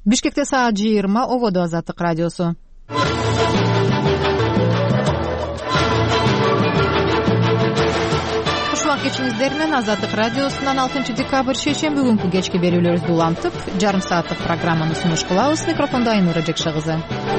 Бишкекте саат 20, Ободо Азаттык радиосу. Кушмак кечиңиздер менен Азаттык радиосунан 6 декабрь шейшемби күнкү кечки берүүлөрүбүздү улантып, жарым сааттык программаны сунуш кылабыз. Микрофондо Айнура Жекшегызы.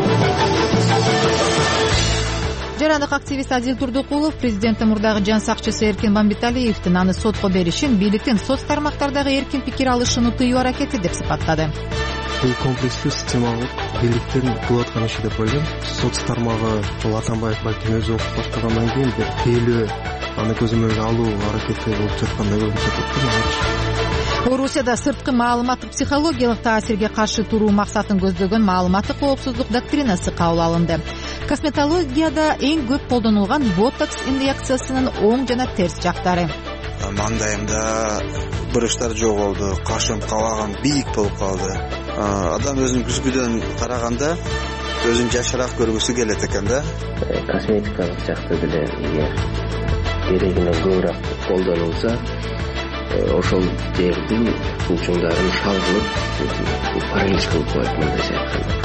Жарандык активист Адил Турдукулов президенттин мурдагы жан сакчысы Эркин Бамбиталиевдин аны сотко беришин бийликтин соц тармактардагы эркин пикир алышын тыюу аракети деп сыпаттады. Бул комплекстүү системалык бийликтин кылып аткан иши деп ойлойм. Соц тармагы бул Атамбаев балким өзү окуп баштагандан кийин бир тейлөө аны көзөмөлгө алуу аракети болуп жаткандай көрүнүп атат. Орусияда сырткы маалыматтык психологиялык таасирге каршы туруу максатын көздөгөн маалыматтык коопсуздук доктринасы кабыл алынды. Косметологияда эң көп колдонулган ботокс инъекциясынын оң жана терс жактары. Маңдайымда буручтар жоголду, кашым кабагым бийик болуп калды. Адам өзүн күзгүдөн караганда өзүн жашыраак көргүсү келет экен да. Косметикалык жакты деле эгер керегинен көбүрөөк колдонулса, ошол жердин булчуңдарын шалгылып, паралич кылып коет мындайча айтканда.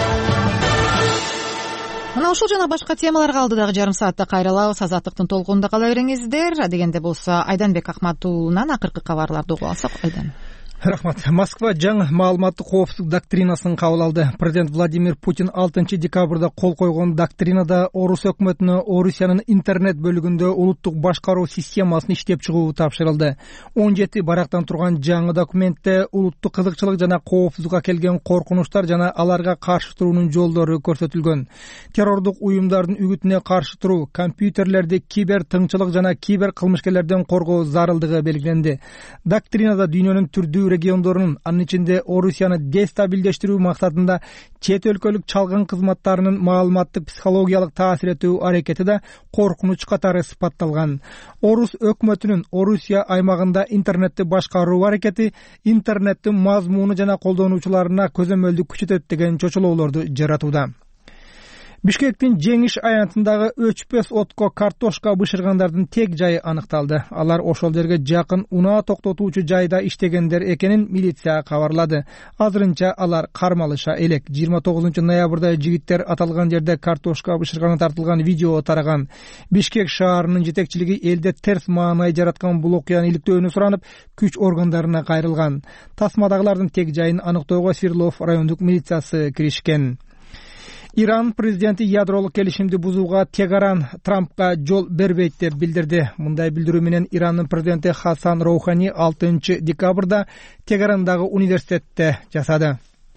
Мына ушул жана башка темаларга алдыдагы жарым саатта кайрылабыз. Азаттыктын толкунунда кала бериңиздер. Адегенде болсо Айданбек Акматуллунан акыркы кабарларды угуп алсак. Айдан. Рахмат. Москва жаңы маалыматтык коопсуздук доктринасын кабыл алды. Президент Владимир Путин 6 декабрда кол койгон доктринада Орус өкмөтүнө Орусиянын интернет бөлүгүндө улуттук башкаруу системасын иштеп чыгуу тапшырылды. 17 барактан турган жаңы документте улуттук кызыкчылык жана коопсуздукка келген коркунучтар жана аларга каршы туруунун жолдору көрсөтүлгөн. Террордук уюмдардын үгүтүнө каршы туруу, компьютерлерди кибер тыңчылык жана кибер кылмышкерлерден коргоо зарылдыгы белгиленди. Доктринада дүйнөнүн түрдүү региондорунун, анын ичинде Орусияны дестабилдештирүү максатында чет өлкөлүк чалгын кызматтарынын маалыматтык психологиялык таасир этүү аракети да коркунуч катары сыпатталган. Орус өкмөтүнүн Орусия аймагында интернетти башкаруу аракети интернеттин мазмуну жана колдонуучуларына көзөмөлдү күчөтөт деген чочулоолорду жаратууда. Бишкектин Жеңиш аянтындагы өчпөс отко картошка бышыргандардын тек жайы аныкталды. Алар ошол жерге жакын унаа токтотуучу жайда иштегендер экенин милиция кабарлады. Азырынча алар кармалыша элек. 29 ноябрда жигиттер аталган жерде картошка бышырганы тартылган видео тараган. Бишкек шаарынын жетекчилиги элде терс маанай жараткан бул окуяны иликтөөнү суранып, күч органдарына кайрылган. Тасмадагылардын тек жайын аныктоого Свердлов райондук милициясы киришкен. Иран президенти ядролук келишимди бузууга Тегеран Трампка жол бербейт деп билдирди. Мындай билдирүү менен Ирандын президенти Хасан Роухани 6 декабрда Тегерандагы университетте жасады.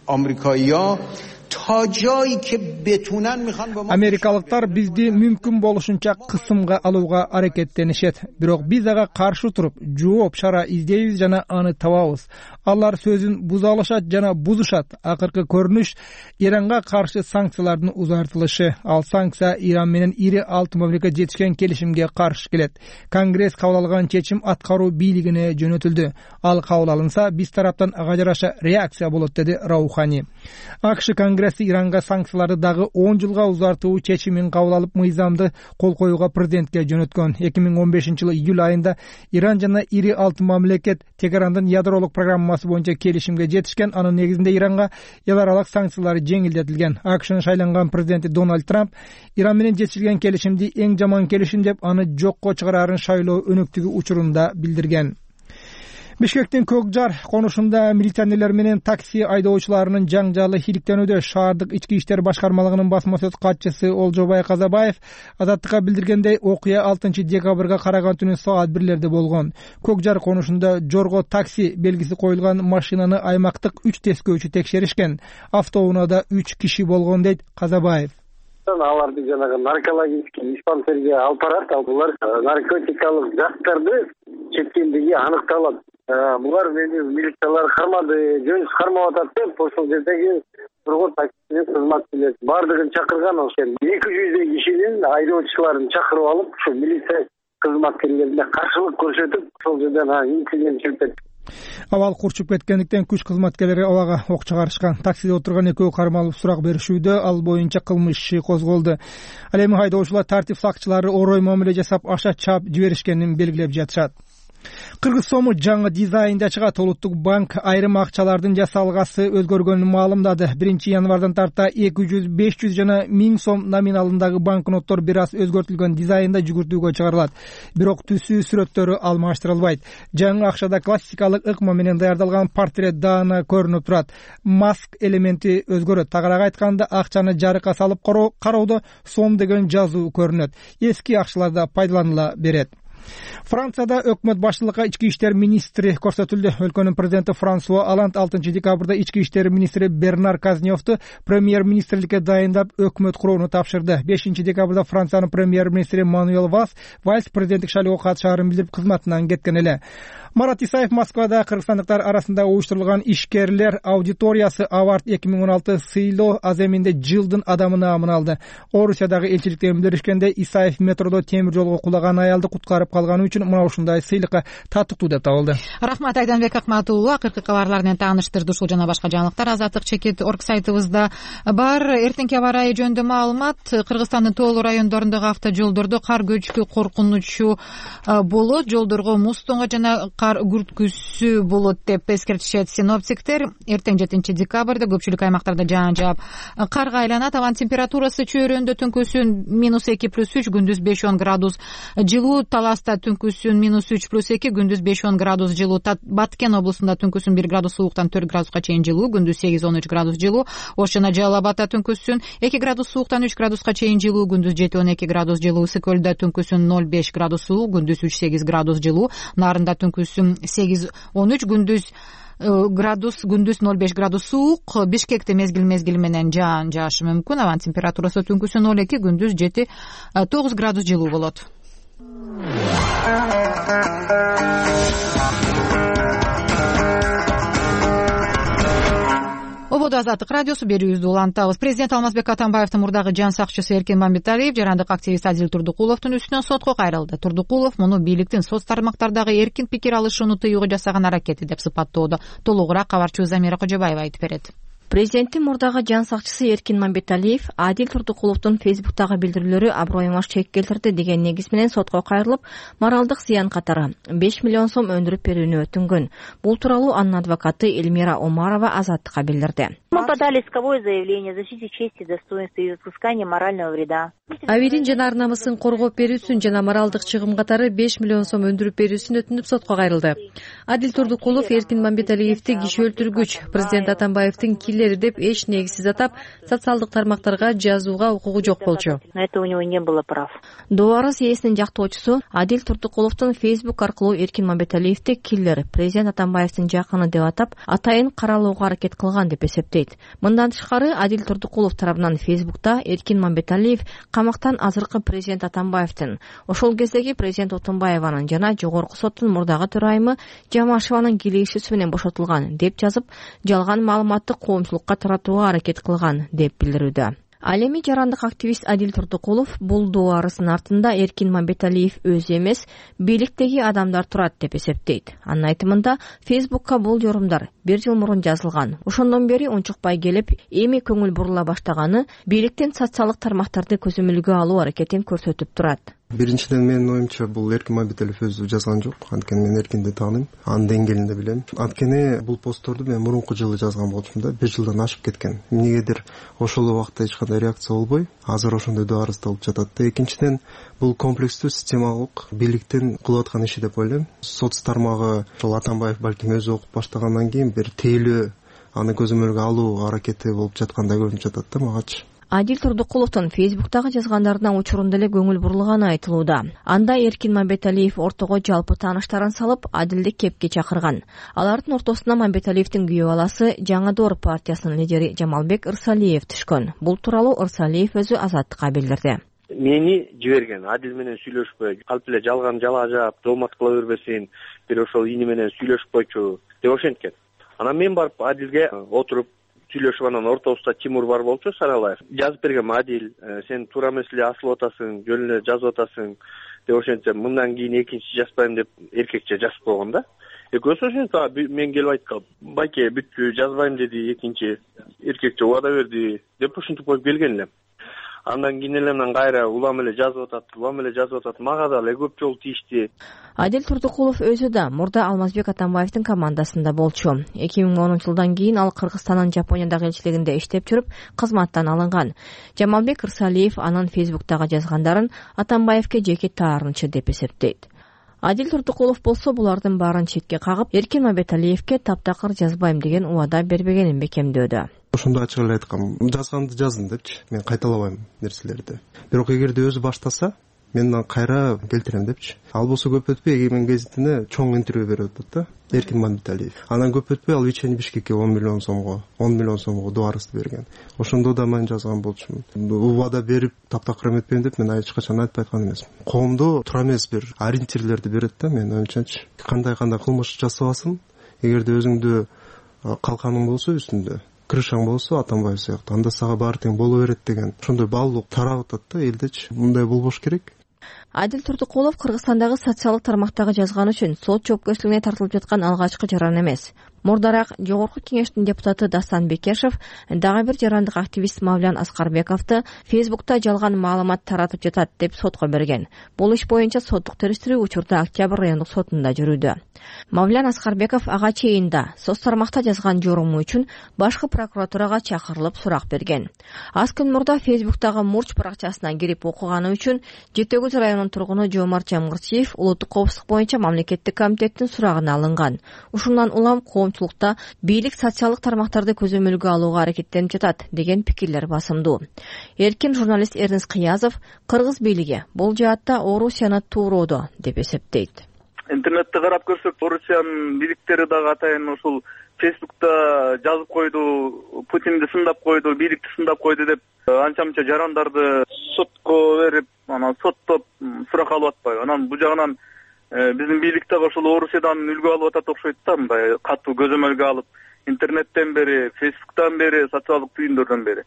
Америкалыктар бизди мүмкүн болушунча кысымга алууга аракеттенишет. Бирок биз ага каршы туруп, жооп чара издейбиз жана аны табабыз. Алар сөзүн буза алышат жана бузушат. Акыркы көрүнүш Иранга каршы санкциялардын узартылышы. Ал санкция Иран менен ири 6 мамлекет жетишкен келишимге каршы келет. Конгресс кабыл алган чечим аткаруу бийлигине жөнөтүлдү. Ал кабыл алынса, биз тараптан ага жараша реакция болот, деди Раухани. АКШ Конгресси Иранга санкцияларды дагы 10 жылга узартуу чечимин кабыл алып, мыйзамды кол коюуга президентке жөнөткөн. 2015-жылы июль айында Иран жана ири 6 мамлекет Тегерандын ядролук программасы боюнча келишимге жетишкен. Анын негизинде Иранга эл аралык санкциялар жеңилдетилген. АКШнын шайланган президенти Дональд Трамп Иран менен жетишилген келишимди эң жаман келишим деп, аны жокко чыгарарын шайлоо өнөктүгү учурунда билдирген. Бишкектин Көкжар конушунда милиционерлер менен такси айдоочуларынын жаңжалы хиликтенүүдө. Шаардык ички иштер башкармалыгынын басма сөз катчысы Олжобай Казабаев Азаттыкка билдиргендей, окуя 6 декабрга караган түнү саат 1-лерде болгон. Көкжар конушунда жорго такси белгиси коюлган машинаны аймактык 3 тескөөчү текшеришкен. Автоунаада 3 киши болгон, дейт Казабаев. Аларды жанагы наркологический диспансерге алып барат. Алар наркотикалык заттарды чеккендиги аныкталат. Булар мени милициялар кармады, жөнсүз кармап атат деп, ошол жердеги тургун таксинин кызматкерлери бардыгын чакырган. Ошол 200 кишинин айдоочуларын чакырып алып, ушу милиция кызматкерлерине каршылык көрсөтүп, ошол жерден инцидент чыгып кетти. Абал курчуп кеткендиктен күч кызматкерлери абага ок чыгарышкан. Таксиде отурган экөө кармалып сурак беришүүдө. Ал боюнча кылмыш иши козголду. Ал эми айдоочулар тартип сакчылары орой мамиле жасап, аша чап жиберишкенин белгилеп жатышат. Кыргыз сому жаңы дизайнда чыгат. Улуттук банк айрым акчалардын жасалгасы өзгөргөнүн маалымдады. 1-январдан тарта 200, 500 жана 1000 сом номиналындагы банкноттор бир аз өзгөртүлгөн дизайнда жүгүртүүгө чыгарылат. Бирок түсү, сүрөттөрү алмаштырылбайт. Жаңы акчада классикалык ыкма менен даярдалган портрет даана көрүнүп турат. Маск элементи өзгөрөт. Тагыраак айтканда, акчаны жарыкка салып кароодо сом деген жазуу көрүнөт. Эски акчалар да пайдаланыла берет. Францияда өкмөт башчылыкка ички иштер министри көрсөтүлдү. Өлкөнүн президенти Франсуа Оланд 6-декабрда ички иштер министри Бернар Казневду премьер-министрликке дайындап өкмөт курууну тапшырды. 5-декабрда Франциянын премьер-министри Мануэль Вальс президенттик шайлоого катышаарын билдирип кызматынан кеткен эле. Марат Исаев Москвада кыргызстандыктар арасында уюштурулган ишкерлер аудиториясы Award 2016 сыйлоо аземинде жылдын адамы наамын алды. Орусиядагы элчиликте билдиришкенде, Исаев метродо темир жолго кулаган аялды куткарып калганы үчүн мына ушундай сыйлыкка татыктуу деп табылды. Рахмат Айданбек Акматуулу. Акыркы кабарлар менен тааныштырды. Ушул жана башка жаңылыктар Азаттык чекит орг сайтыбызда бар. Эртеңки аба ырайы жөнүндө маалымат. Кыргызстандын тоолуу райондорундагы автожолдордо кар көчкү коркунучу болот. Жолдорго муз тоңо жана кар күрткүсү болот деп эскертишет синоптиктер. Эртең 7-декабрда көпчүлүк аймактарда жаан жаап карга айланат. Абанын температурасы чөйрөндө түнкүсүн -2+3, күндүз 5-10 градус жылуу. Таласта түнкүсүн -3+2, күндүз 5-10 градус жылуу. Баткен облусунда түнкүсүн 1 градус сууктан 4 градуска чейин жылуу, күндүз 8-13 градус жылуу. Ош жана Жалал Абадта түнкүсүн 2 градус сууктан 3 градуска чейин жылуу, күндүз 7-12 градус жылуу. Ысык Көлдө түнкүсүн 0-5 градус суук, күндүз 3-8 градус жылуу. Нарында түнкүсүн 8-13, күндүз 0-5 градус суук. Бишкекте мезгил менен жаан жаашы мүмкүн. Аван температурасы түнкүсүн 0-2, күндүз 7-9 градус жылуу болот. Ободо Азаттык радиосу берүүбүздү улантабыз. Президент Алмазбек Атамбаевдин мурдагы жан сакчысы Эркин Мамбеталиев жарандык активист Адил Турдукуловдун үстүнөн сотко кайрылды. Турдукулов муну бийликтин соц тармактардагы эркин пикир алышууну тыюуга жасаган аракети деп сыпаттоодо. Толугураак кабарчыбыз Замира Кожобаева айтып берет. Президенттин мурдагы жан сакчысы Эркин Мамбеталиев Адил Турдукуловдун фейсбуктагы билдирүүлөрү аброюма чек келтирди деген негиз менен сотко кайрылып, моралдык зыян катары 5 миллион сом өндүрүп берүүнү өтүнгөн. Бул тууралуу анын адвокаты Эльмира Омарова Азаттыкка билдирди. Мы подали исковое заявление о защите чести, достоинства и взыскании морального вреда. Абийдин жана ар намысын коргоп берүүсүн жана моралдык чыгым катары 5 миллион сом өндүрүп берүүсүн өтүнүп сотко кайрылды. Адил Турдукулов Эркин Мамбеталиевди киши өлтүргүч, президент Атамбаевдин киллери деп эч негизсиз атап, социалдык тармактарга жазууга укугу жок болчу. На это у него не было прав. Доо арыз ээсинин жактоочусу Адил Турдукуловдун фейсбук аркылуу Эркин Мамбеталиевди киллер, президент Атамбаевдин жакыны деп атап, атайын каралууга аракет кылган деп эсептейт. Мындан тышкары Адил Турдукулов тарабынан фейсбукта Эркин Мамбеталиев камактан азыркы президент Атамбаевдин, ошол кездеги президент Отунбаеванын жана жогорку соттун мурдагы төрайымы Жамашеванын кийлигишүүсү менен бошотулган деп жазып, жалган маалыматты коомчулукка таратууга аракет кылган деп билдирүүдө. Ал эми жарандык активист Адил Турдукулов бул доо арыздын артында Эркин Мамбеталиев өзү эмес, бийликтеги адамдар турат деп эсептейт. Анын айтымында, фейсбукка бул жорумдар 1 жыл мурун жазылган. Ошондон бери унчукпай келип, эми көңүл бурула баштаганы бийликтин социалдык тармактарды көзөмөлгө алуу аракетин көрсөтүп турат. Биринчиден менин оюмча бул Эркин Мамбеталиев өзү жазган жок. Анткени мен Эркинди тааныйм, анын деңгээлинде билем. Анткени бул постторду мен мурунку жылы жазган болчумун да, 1 жылдан ашып кеткен. Эмнегедир ошол убакта эч кандай реакция болбой, азыр ошондой доо арыз болуп жатат да. Экинчиден бул комплекстүү системалык бийликтин кылып аткан иши деп ойлойм. Соц тармагы ошол Атамбаев балким өзү окуп баштагандан кийин бир тейлөө аны көзөмөлгө алуу аракети болуп жаткандай көрүнүп жатат да магачы. Адил Турдукуловдун фейсбуктагы жазгандарына учурунда эле көңүл бурулганы айтылууда. Анда Эркин Мамбеталиев ортого жалпы тааныштарын салып, Адилди кепке чакырган. Алардын ортосуна Мамбеталиевдин күйөө баласы Жаңы Доор партиясынын лидери Жамалбек Ырсалиев түшкөн. Бул тууралуу Ырсалиев өзү Азаттыкка билдирди. Мени жиберген, Адил менен сүйлөшпөй, калп эле жалган жала жаап, доомат кыла бербесин, бир ошол ини менен сүйлөшүп койчу деп ошенткен. Анан мен барып Адилге отуруп сүйлөшүп, анан ортобузда Тимур бар болчу, Саралаев. Жазып берген, Адил, сен туура эмес эле асылып атасың, жөн эле жазып атасың деп ошентсем, мындан кийин экинчи жазбайм деп эркекче жазып койгон да. Экөөсү ошентип, мен келип айткам, байке бүттү, жазбайм деди, экинчи эркекче убада берди деп ушинтип коюп келген элем. Андан кийин эле анан кайра улам эле жазып атат. Мага да эле көп жолу тийишти. Адил Турдукулов өзү да мурда Алмазбек Атамбаевдин командасында болчу. 2010-жылдан кийин ал Кыргызстандын Жапониядагы элчилигинде иштеп жүрүп, кызматтан алынган. Жамалбек Ырсалиев анын Фейсбуктагы жазгандарын Атамбаевке жеке таарынчы деп эсептейт. Адил Турдукулов болсо булардын баарын четке кагып, Эркин Мамбеталиевке таптакыр жазбайм деген убада бербегенин бекемдөөдө. Ошондо ачык эле айткам, жазганды жаздым депчи, мен кайталабайм нерселерди. Бирок эгерде өзү баштаса, мен анан кайра келтирем депчи. Ал болсо көп өтпөй Эгемен гезитине чоң интервью берип атат да, Эркин Мамбеталиев. Анан көп өтпөй ал Вечерний Бишкекке 10 миллион сомго дуарысты берген. Ошондо да мен жазган болчумун. Убада берип таптакыр эметпейм деп мен эч качан айтпай аткан эмесмин. Коомдо тура эмес бир ориентирлерди берет да, мен оюмчачы. Кандай кылмыш жасабасын, эгерде өзүңдө калканың болсо үстүндө, крышаң болсо Атамбаев сыяктуу, анда сага баары тең боло берет деген ошондой баалуулук тарап атат да элдечи. Мындай болбош керек. Адил Турдукулов Кыргызстандагы социалдык тармактагы жазганы үчүн сот жоопкерчилигине тартылып жаткан алгачкы жаран эмес. Мурдараак Жогорку Кеңештин депутаты Дастан Бекешев дагы бир жарандык активист Мавлян Аскарбековду Фейсбукта жалган маалымат таратып жатат деп сотко берген. Бул иш боюнча соттук териштирүү учурда Октябрь райондук сотунда жүрүүдө. Мавлян Аскарбеков ага чейин да соцтармакта жазган жоруму үчүн башкы прокуратурага чакырылып сурак берген. Аз күн мурда Фейсбуктагы мурч баракчасына кирип окуганы үчүн Жетөгүл районунун тургуну Жомарт Жамгырчиев улуттук коопсуздук боюнча мамлекеттик комитеттин сурагына алынган. Ушундан улам коомчулукта бийлик социалдык тармактарды көзөмөлгө алууга аракеттенип жатат деген пикирлер басымдуу. Эркин журналист Эрнис Кыязов кыргыз бийлиги бул жаатта Орусияны тууруудо деп эсептейт. Интернетте карап көрсөк, Орусиянын бийликтери дагы атайын ушул Фейсбукта жазып койду, Путинди сындап койду, бийликти сындап койду деп анча-мынча жарандарды сотко берип, анан соттоп сурак алып атпайбы. Анан бул жагынан биздин бийлик дагы ошол Орусиядан үлгү алып атат окшойт да, мындай катуу көзөмөлгө алып, интернеттен бери, Фейсбуктан бери, социалдык түйүндөрдөн бери.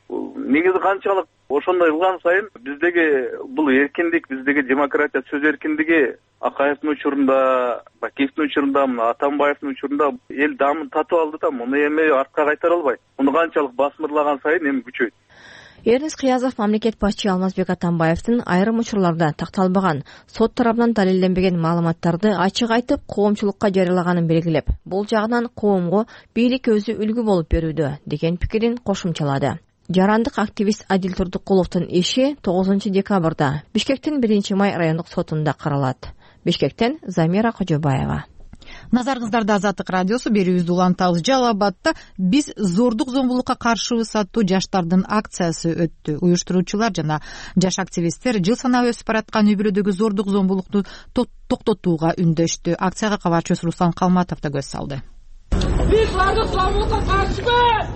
Негизи канчалык ошондой кылган сайын биздеги бул эркиндик, биздеги демократия, сөз эркиндиги Акаевдин учурунда, Бакиевдин учурунда, Атамбаевдин учурунда эл дамын татып алды да, муну эми артка кайтара албайт. Муну канчалык басмырлаган сайын эми күчөйт. Эрнис Кыязов мамлекет башчы Алмазбек Атамбаевдин айрым учурларда такталбаган, сот тарабынан далилденбеген маалыматтарды ачык айтып, коомчулукка жарыялаганын белгилеп, бул жагынан коомго бийлик өзү үлгү болуп берүүдө деген пикирин кошумчалады. Жарандык активист Адил Турдукуловдун иши 9 декабрда Бишкектин 1-май райондук сотунда каралат. Бишкектен Замира Кожобаева. Назарыңыздарда Азаттык радиосу, берүүбүздү улантабыз. Жалал Абадта биз зордук зомбулукка каршыбыз аттуу жаштардын акциясы өттү. Уюштуруучулар жана жаш активисттер жыл санап өсүп бараткан үй бүлөдөгү зордук зомбулукту токтотууга үндөштү. Акцияга кабарчыбыз Руслан Калматов да көз салды. Биз зордук зомбулукка каршыбыз!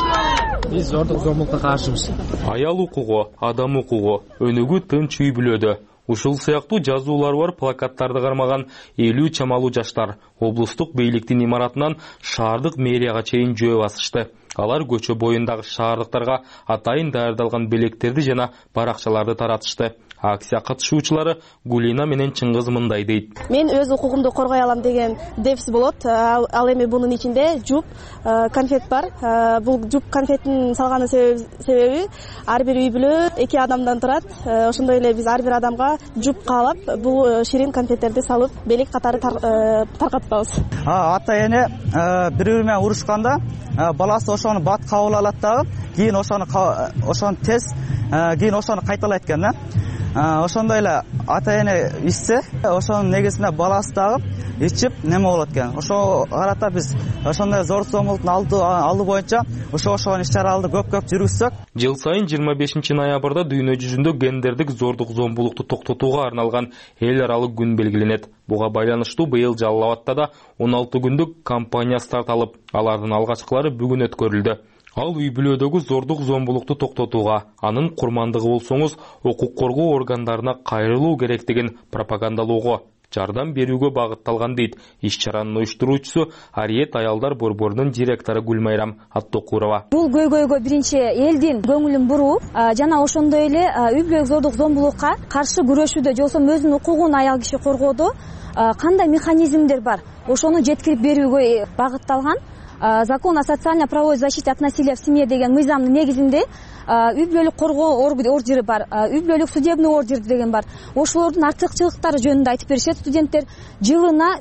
Биз зордук зомбулукка каршыбыз. Аял укугу, адам укугу, өнүгүү тынч үй бүлөдө. Ушул сыяктуу жазуулар бар плакаттарды кармаган 50 чамалуу жаштар облустук бийликтин имаратынан шаардык мэрияга чейин жөө басышты. Алар көчө боюндагы шаардыктарга атайын даярдалган белектерди жана баракчаларды таратышты. Акция катышуучулары Гулина менен Чыңгыз мындай дейт. Мен өз укугумду коргой алам деген девиз болот. Ал эми бунун ичинде жуп, конфет бар. Бул жуп конфеттин салганын себеби ар бир үй бүлө 2 адамдан турат. Ошондой эле биз ар бир адамга жуп каалап, бул ширин конфеттерди салып, белек катары таркатабыз. Ата эне бири-бири менен урушканда баласы ошону бат кабыл алат дагы, кийин ошону тез кийин ошону кайталайт экен да. Ошондой эле ата эне ичсе, ошонун негизинде баласы дагы ичип неме болот экен. Ошо карата биз ошондой зор зомбулуктун алды боюнча ошол иш-чараларды көп жүргүзсөк. Жыл сайын 25-ноябрда дүйнө жүзүндө гендердик зордук зомбулукту токтотууга арналган эл аралык күн белгиленет. Буга байланыштуу быйыл Жалал Абадта да 16 күндүк кампания старт алып, алардын алгачкылары бүгүн өткөрүлдү. Ал үй бүлөдөгү зордук зомбулукту токтотууга, анын курмандыгы болсоңуз, укук коргоо органдарына кайрылуу керектигин пропагандалоого, жардам берүүгө багытталган дейт иш-чаранын уюштуруучусу Ариет аялдар борборунун директору Гүлмайрам Аттокурова. Бул көйгөйгө биринчи элдин көңүлүн буруу жана ошондой эле үй бүлөлүк зордук зомбулукка каршы күрөшүүдө, жолсо өзүнүн укугун аял киши коргоодо кандай механизмдер бар, ошону жеткирип берүүгө багытталган. закон о социально правовой защите от насилия в семье деген мыйзамдын негизинде үй бүлөлүк коргоо ордери бар, үй бүлөлүк судебный ордер деген бар. Ошолордун артыкчылыктары жөнүндө айтып беришет студенттер. Жылына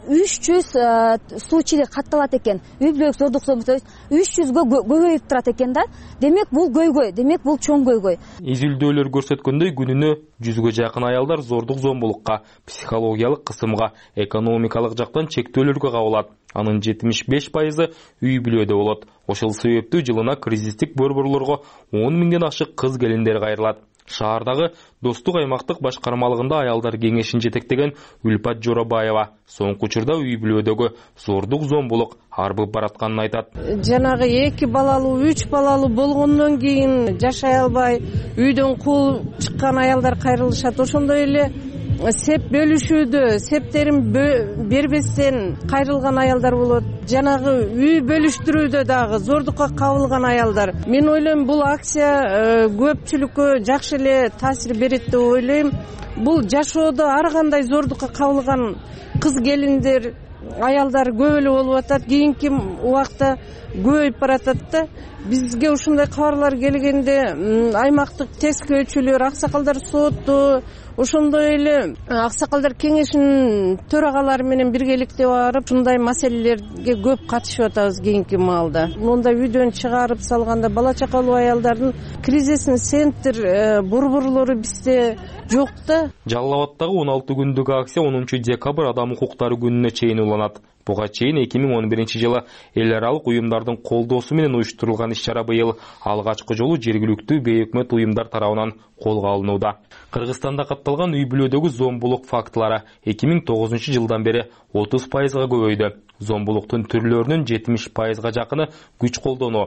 300 случайлар катталат экен. Үй бүлөлүк зордук зомбулук 300гө көбөйүп турат экен да. Демек бул көйгөй, демек бул чоң көйгөй. Изилдөөлөр көрсөткөндөй күнүнө 100гө жакын аялдар зордук зомбулукка, психологиялык кысымга, экономикалык жактан чектөөлөргө кабылат. Анын 75% үй бүлөдө болот. Ошол себептүү жылына кризистик борборлорго 10 миңден ашык кыз келиндер кайрылат. Шаардагы Достук аймактык башкармалыгында аялдар кеңешин жетектеген Үлпат Жоробаева соңку учурда үй бүлөдөгү зордук зомбулук арбып баратканын айтат. Жанагы 2 балалуу, 3 балалуу болгондон кийин жашай албай, үйдөн кууп чыккан аялдар кайрылышат. Ошондой эле сеп бөлүшүүдө, септерин бербестен кайрылган аялдар болот. Жанагы үй бөлүштүрүүдө дагы зордукка кабылган аялдар. Мен ойлойм, бул акция көпчүлүккө жакшы эле таасир берет деп ойлойм. Бул жашоодо ар кандай зордукка кабылган кыз келиндер, аялдар көп эле болуп атат. Кийинки убакта көбөйүп баратат да. Бизге ушундай кабарлар келгенде аймактык тескөөчүлөр, аксакалдар соту, ошондой эле аксакалдар кеңешинин төрагалары менен биргеликте барып, ушундай маселелерге көп катышып атабыз кийинки маалда. Монда үйдөн чыгарып салганда бала чакалуу аялдардын кризисный центр борборлору бизде жок да. Жалал Абадтагы 16 күндүк акция 10 декабрь адам укуктары күнүнө чейин уланат. Буга чейин 2011 жылы эл аралык уюмдардын колдоосу менен уюштурулган иш-чара быйыл алгачкы жолу жергиликтүү бейөкмөт уюмдар тарабынан колго алынууда. Кыргызстанда катталган үй бүлөдөгү зомбулук фактылары 2009 жылдан бери 30%га көбөйдү. Зомбулуктун түрлөрүнүн 70%га жакыны күч колдонуу,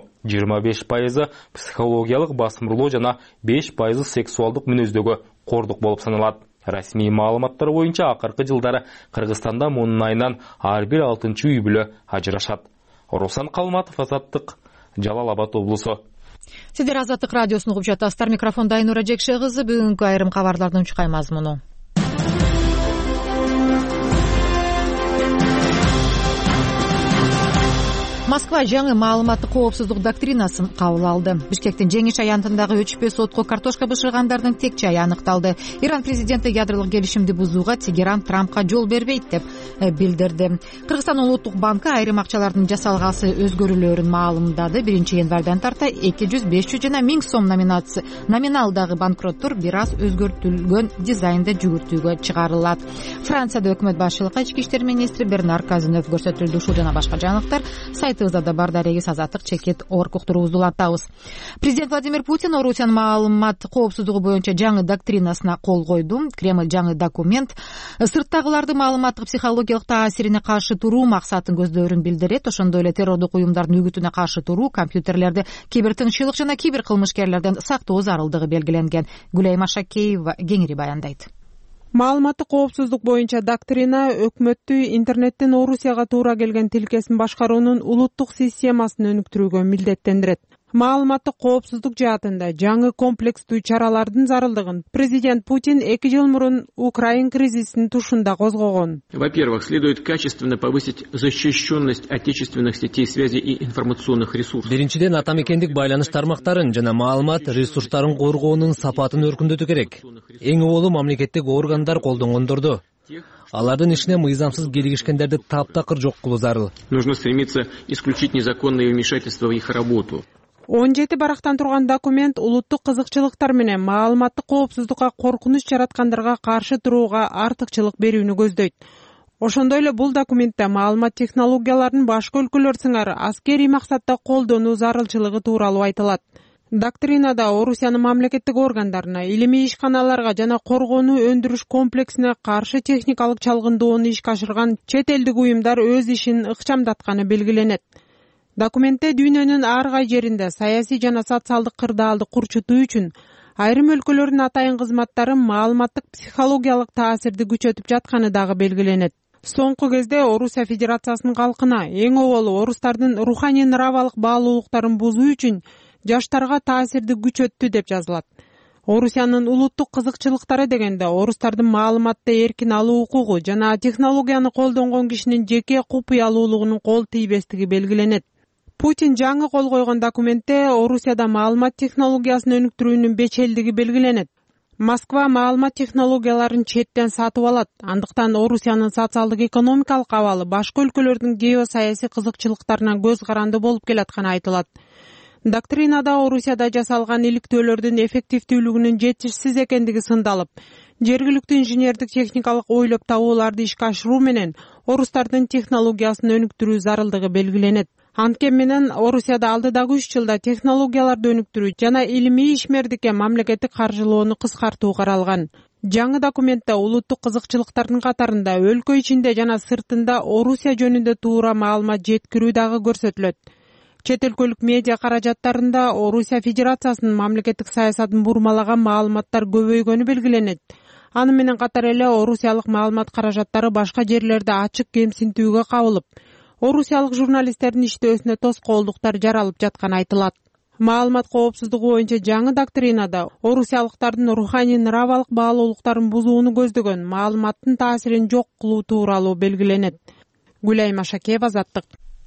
25% психологиялык басымдыруу жана 5% сексуалдык мүнөздөгү кордук болуп саналат. Расмий маалыматтар боюнча акыркы жылдары Кыргызстанда мунун айынан ар бир 6-чы үй бүлө ажырашат. Руслан Калматов, Азаттык, Жалал Абад облусу. Сиздер Азаттык радиосун угуп жатасыздар. Микрофонда Айнура Жекше кызы. Бүгүнкү айрым кабарлардын чукай мазмуну. Москва жаңы маалыматтык коопсуздук доктринасын кабыл алды. Бишкектин Жеңиш аянтындагы өчпө сотко картошка бышыргандардын тек чайы аныкталды. Иран президенти ядролук келишимди бузууга Тегеран Трампка жол бербейт деп билдирди. Кыргызстан Улуттук банкы айрым акчалардын жасалгасы өзгөрүүлөрүн маалымдады. 1-январдан тарта 200-500 жана 1000 сом номиналдагы банкроттор бир аз өзгөртүлгөн дизайнда жүгүртүүгө чыгарылат. Францияда өкмөт башчылыкка ички иштер министри Бернар Казинев көрсөтүлдү. Ушул жана башка жаңылыктар сайтыбызда бар. Дарегиз Азаттык чекит орг уктуруубузду улантабыз. Президент Владимир Путин Орусиянын маалымат коопсуздугу боюнча жаңы доктринасына кол койду. Кремль жаңы документ сырттагылардын маалыматтык психологиялык таасирине каршы туруу максатын көздөрүн билдирет. Ошондой эле террордук уюмдардын үгүтүнө каршы туруу, компьютерлерди кибертынччылык жана кибер кылмышкерлерден сактоо зарылдыгы белгиленген. Гүлайым Ашакеева кеңири баяндайт. Маалыматтык коопсуздук боюнча доктрина өкмөттү интернеттен Орусияга туура келген тилкесин башкаруунун улуттук системасын өнүктүрүүгө милдеттендирет. Маалыматтык коопсуздук жаатында жаңы комплекстүү чаралардын зарылдыгын президент Путин 2 жыл мурун Украин кризисинин тушунда козгогон. Во-первых, следует качественно повысить защищенность отечественных сетей связи и информационных ресурсов. Биринчиден атамекендик байланыш тармактарын жана маалымат ресурстарын коргоонун сапатын өркүндөтүү керек. Эң оболу мамлекеттик органдар колдонгондорду, алардын ишине мыйзамсыз киргишкендерди таптакыр жок кылуу зарыл. Нужно стремиться исключить незаконное вмешательство в их работу. 17 барактан турган документ улуттук кызыкчылыктар менен маалыматтык коопсуздукка коркунуч жараткандарга каршы турууга артыкчылык берүүнү көздөйт. Ошондой эле бул документте маалымат технологияларын башка өлкөлөр сыңары аскерий максатта колдонуу зарылчылыгы тууралуу айтылат. Доктринада Орусиянын мамлекеттик органдарына, илимий ишканаларга жана коргонуу өндүрүш комплексине каршы техникалык чалгындоону ишке ашырган чет элдик уюмдар өз ишин ыкчамдатканы белгиленет. Документте дүйнөнүн ар кай жеринде саясий жана социалдык кырдаалды курчутуу үчүн айрым өлкөлөрдүн атайын кызматтары маалыматтык психологиялык таасирди күчөтүп жатканы дагы белгиленет. Соңку кезде Орусия Федерациясынын калкына эң оболу орустардын руханий нравалык баалуулуктарын бузуу үчүн жаштарга таасирди күчөттү деп жазылат. Орусиянын улуттук кызыкчылыктары дегенде орустардын маалыматты эркин алуу укугу жана технологияны колдонгон кишинин жеке купуялуулугунун кол тийбестиги белгиленет. Путин жаңы кол койгон документте Орусияда маалымат технологиясын өнүктүрүүнүн бечелдиги белгиленет. Москва маалымат технологияларын четтен сатып алат. Андыктан Орусиянын социалдык экономикалык абалы башка өлкөлөрдүн геосаясий кызыкчылыктарына көз каранды болуп келатканы айтылат. Доктринада Орусияда жасалган иликтөөлөрдүн эффективдүүлүгүнүн жетишсиз экендиги сындалып, жергиликтүү инженердик техникалык ойлоп табууларды ишке ашыруу менен орустардын технологиясын өнүктүрүү зарылдыгы белгиленет. Анткени менен Орусияда алдыдагы 3 жылда технологияларды өнүктүрүү жана илимий ишмердикке мамлекеттик каржылоону кыскартуу каралган. Жаңы документте улуттук кызыкчылыктардын катарында өлкө ичинде жана сыртында Орусия жөнүндө туура маалымат жеткирүү дагы көрсөтүлөт. Чет өлкөлүк медиа каражаттарында Орусия Федерациясынын мамлекеттик саясатын бурмалаган маалыматтар көбөйгөнү белгиленет. Аны менен катар эле орусиялык маалымат каражаттары башка жерлерде ачык кемсинтүүгө кабылып, орусиялык журналисттердин иштөөсүнө тоскоолдуктар жаралып жатканы айтылат. Маалымат коопсуздугу боюнча жаңы доктринада орусиялыктардын руханий нравалык баалуулуктарын бузууну көздөгөн маалыматтын таасирин жок кылуу тууралуу белгиленет. Гүлайым Ашакеева, Азаттык.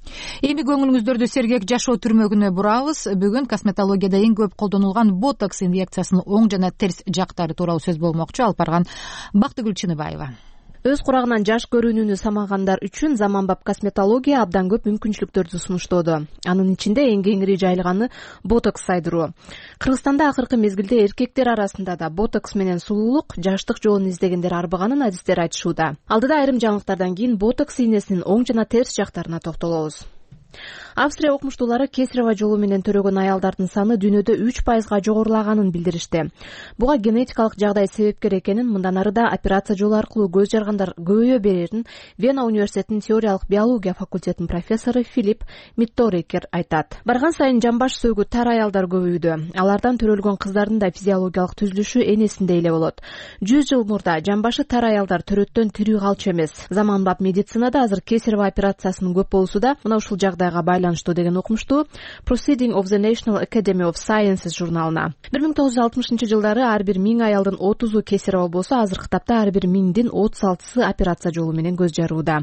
Эми көңүлүңүздөрдү сергек жашоо түрмөгүнө бурабыз. Бүгүн косметологияда эң көп колдонулган ботокс инъекциясынын оң жана терс жактары тууралуу сөз болмокчу. Алып барган Бактыгүл Чыныбаева. Өз курагынан жаш көрүнүүнү самагандар үчүн заманбап косметология абдан көп мүмкүнчүлүктөрдү сунуштоодо. Анын ичинде эң кеңири жайылганы ботокс сайдыруу. Кыргызстанда акыркы мезгилде эркектер арасында да ботокс менен сулуулук, жаштык жолун издегендер арбыганын адистер айтышууда. Алдыда айрым жаңылыктардан кийин ботокс ийнесинин оң жана терс жактарына токтолобуз. Австрия окумуштуулары кесарево жолу менен төрөгөн аялдардын саны дүйнөдө 3%га жогорулаганын билдиришти. Буга генетикалык жагдай себепкер экенин, мындан ары да операция жолу аркылуу көз жаргандар көбөйө берерин Вена университетинин теориялык биология факультетинин профессору Филипп Митторикер айтат. Барган сайын жамбаш сөөгү тар аялдар көбөйдү. Алардан төрөлгөн кыздардын да физиологиялык түзүлүшү энесиндей эле болот. 100 жыл мурда жамбашы тар аялдар төрөттөн тирүү калчу эмес. Заманбап медицинада азыр кесарево операциясынын көп болуусу да мына ушул жагдайга байланыштуу деген окумушту Proceeding of the National Academy of Sciences журналына. 1960-жылдары ар бир 1000 аялдын 30-у кесарево болсо, азыркы тапта ар бир 1000дин 36-сы операция жолу менен көз жарууда.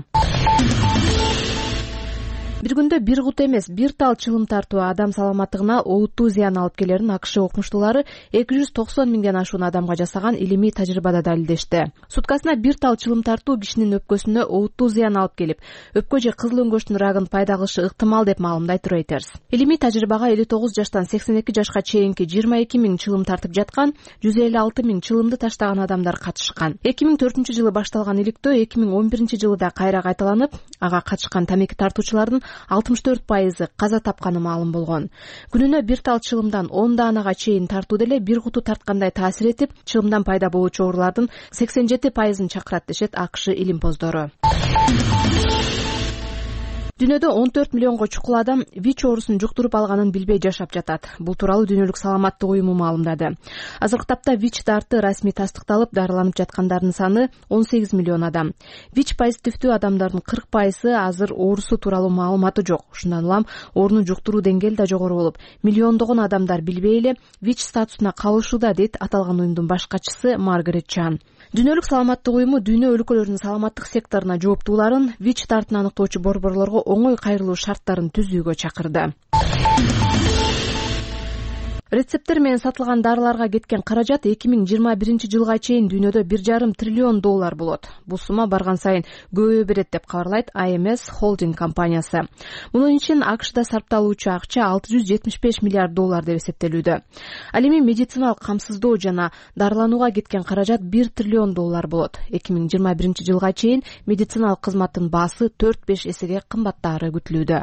Бир күндө бир кут эмес, бир тал чылым тартуу адам саламаттыгына олуттуу зыян алып келерин АКШ окумуштуулары 290 миңден ашуун адамга жасаган илимий тажрыйбада далилдешти. Суткасына бир тал чылым тартуу кишинин өпкөсүнө олуттуу зыян алып келип, өпкө же кызыл өңгөчтүн рагын пайда кылышы ыктымал деп маалымдайт Reuters. Илимий тажрыйбага 59 жаштан 82 жашка чейинки 22 миң чылым тартып жаткан, 156 миң чылымды таштаган адамдар катышкан. 2004-жылы башталган иликтөө 2011-жылы да кайра кайталанып, ага катышкан тамеки тартуучулардын 64% каза тапканы маалым болгон. Күнүнө бир тал чылымдан 10 даанага чейин тартуу деле бир куту тарткандай таасир этип, чылымдан пайда болуучу оорулардын 87%-ын чакырат дешет АКШ илимпоздору. Дүйнөдө 14 миллионго чукул адам ВИЧ оорусун жуктуруп алганын билбей жашап жатат. Бул тууралуу Дүйнөлүк саламаттык уюму маалымдады. Азыркы тапта ВИЧ дарты расмий тастыкталып, дарыланып жаткандардын саны 18 миллион адам. ВИЧ позитивдүү адамдардын 40%-ы азыр оорусу тууралуу маалыматы жок. Ушундан улам ооруну жуктуруу деңгээли да жогору болуп, миллиондогон адамдар билбей эле ВИЧ статусуна калышууда, дейт аталган уюмдун баш катчысы Маргарет Чан. Дүйнөлүк саламаттык уюму дүйнө өлкөлөрүнүн саламаттык секторуна жооптууларын ВИЧ дартын аныктоочу борборлорго оңой кайрылуу шарттарын түзүүгө чакырды. Рецепттер менен сатылган дарыларга кеткен каражат 2021-жылга чейин дүйнөдө 1,5 триллион доллар болот. Бул сумма барган сайын көбөйө берет деп кабарлайт IMS Holding компаниясы. Мунун үчүн АКШда сарпталуучу акча 675 миллиард доллар деп эсептелүүдө. Ал эми медициналык камсыздоо жана дарыланууга кеткен каражат 1 триллион доллар болот. 2021-жылга чейин медициналык кызматтын баасы 4-5 эсеге кымбаттаары күтүлүүдө.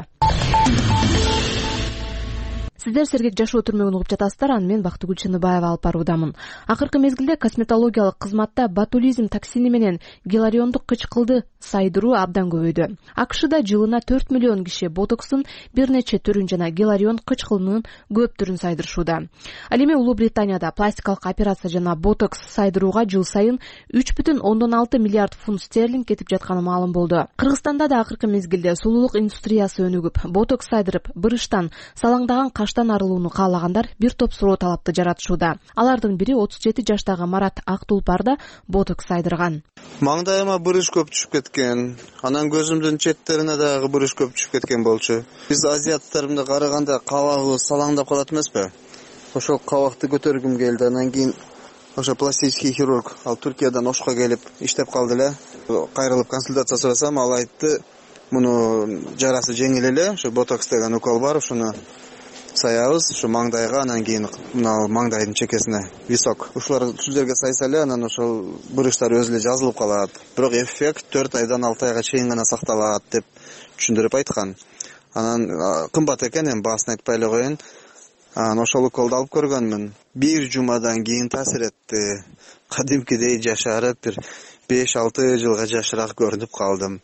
Сиздер сергек жашоо түрмөгүн угуп жатасыздар, аны мен Бактыгүл Чыныбаева алып баруудамын. Акыркы мезгилде косметологиялык кызматта ботулизм токсини менен гиалурондук кычкылды сайдыруу абдан көбөйдү. АКШда жылына 4 миллион киши ботокстун бир нече түрүн жана гиалурон кычкылынын көп түрүн сайдырышууда. Ал эми Улуу Британияда пластикалык операция жана ботокс сайдырууга жыл сайын 3,6 миллиард фунт стерлинг кетип жатканы маалым болду. Кыргызстанда да акыркы мезгилде сулуулук индустриясы өнүгүп, ботокс сайдырып, бырыштан салаңдаган каш жумуштан арылууну каалагандар бир топ суроо талапты жаратышууда. Алардын бири 37 жаштагы Марат Ак Тулпар да ботокс сайдырган. Маңдайыма бурыш көп түшүп кеткен, анан көзүмдүн четтерине дагы бурыш көп түшүп кеткен болчу. Биз азиаттарымды караганда кабагыбыз салаңдап калат эмеспи? Ошол кабакты көтөргүм келди. Анан кийин ошо пластический хирург ал Түркиядан Ошко келип иштеп калды эле. Кайрылып консультация сурасам, ал айтты, муну жарасы жеңил эле, ошо ботокс деген укол бар, ушуну саябыз, ушу маңдайга, анан кийин мына маңдайдын чекесине висок. Ушулар сүздөргө сайса эле, анан ошол бурыштар өзү эле жазылып калат. Бирок эффект 4 айдан 6 айга чейин гана сакталат деп түшүндүрүп айткан. Анан кымбат экен, эми баасын айтпай эле коеюн. Анан ошол уколду алып көргөнмүн. Бир жумадан кийин таасир этти. Кадимкидей жашарып, бир 5-6 жылга жашыраак көрүнүп калдым.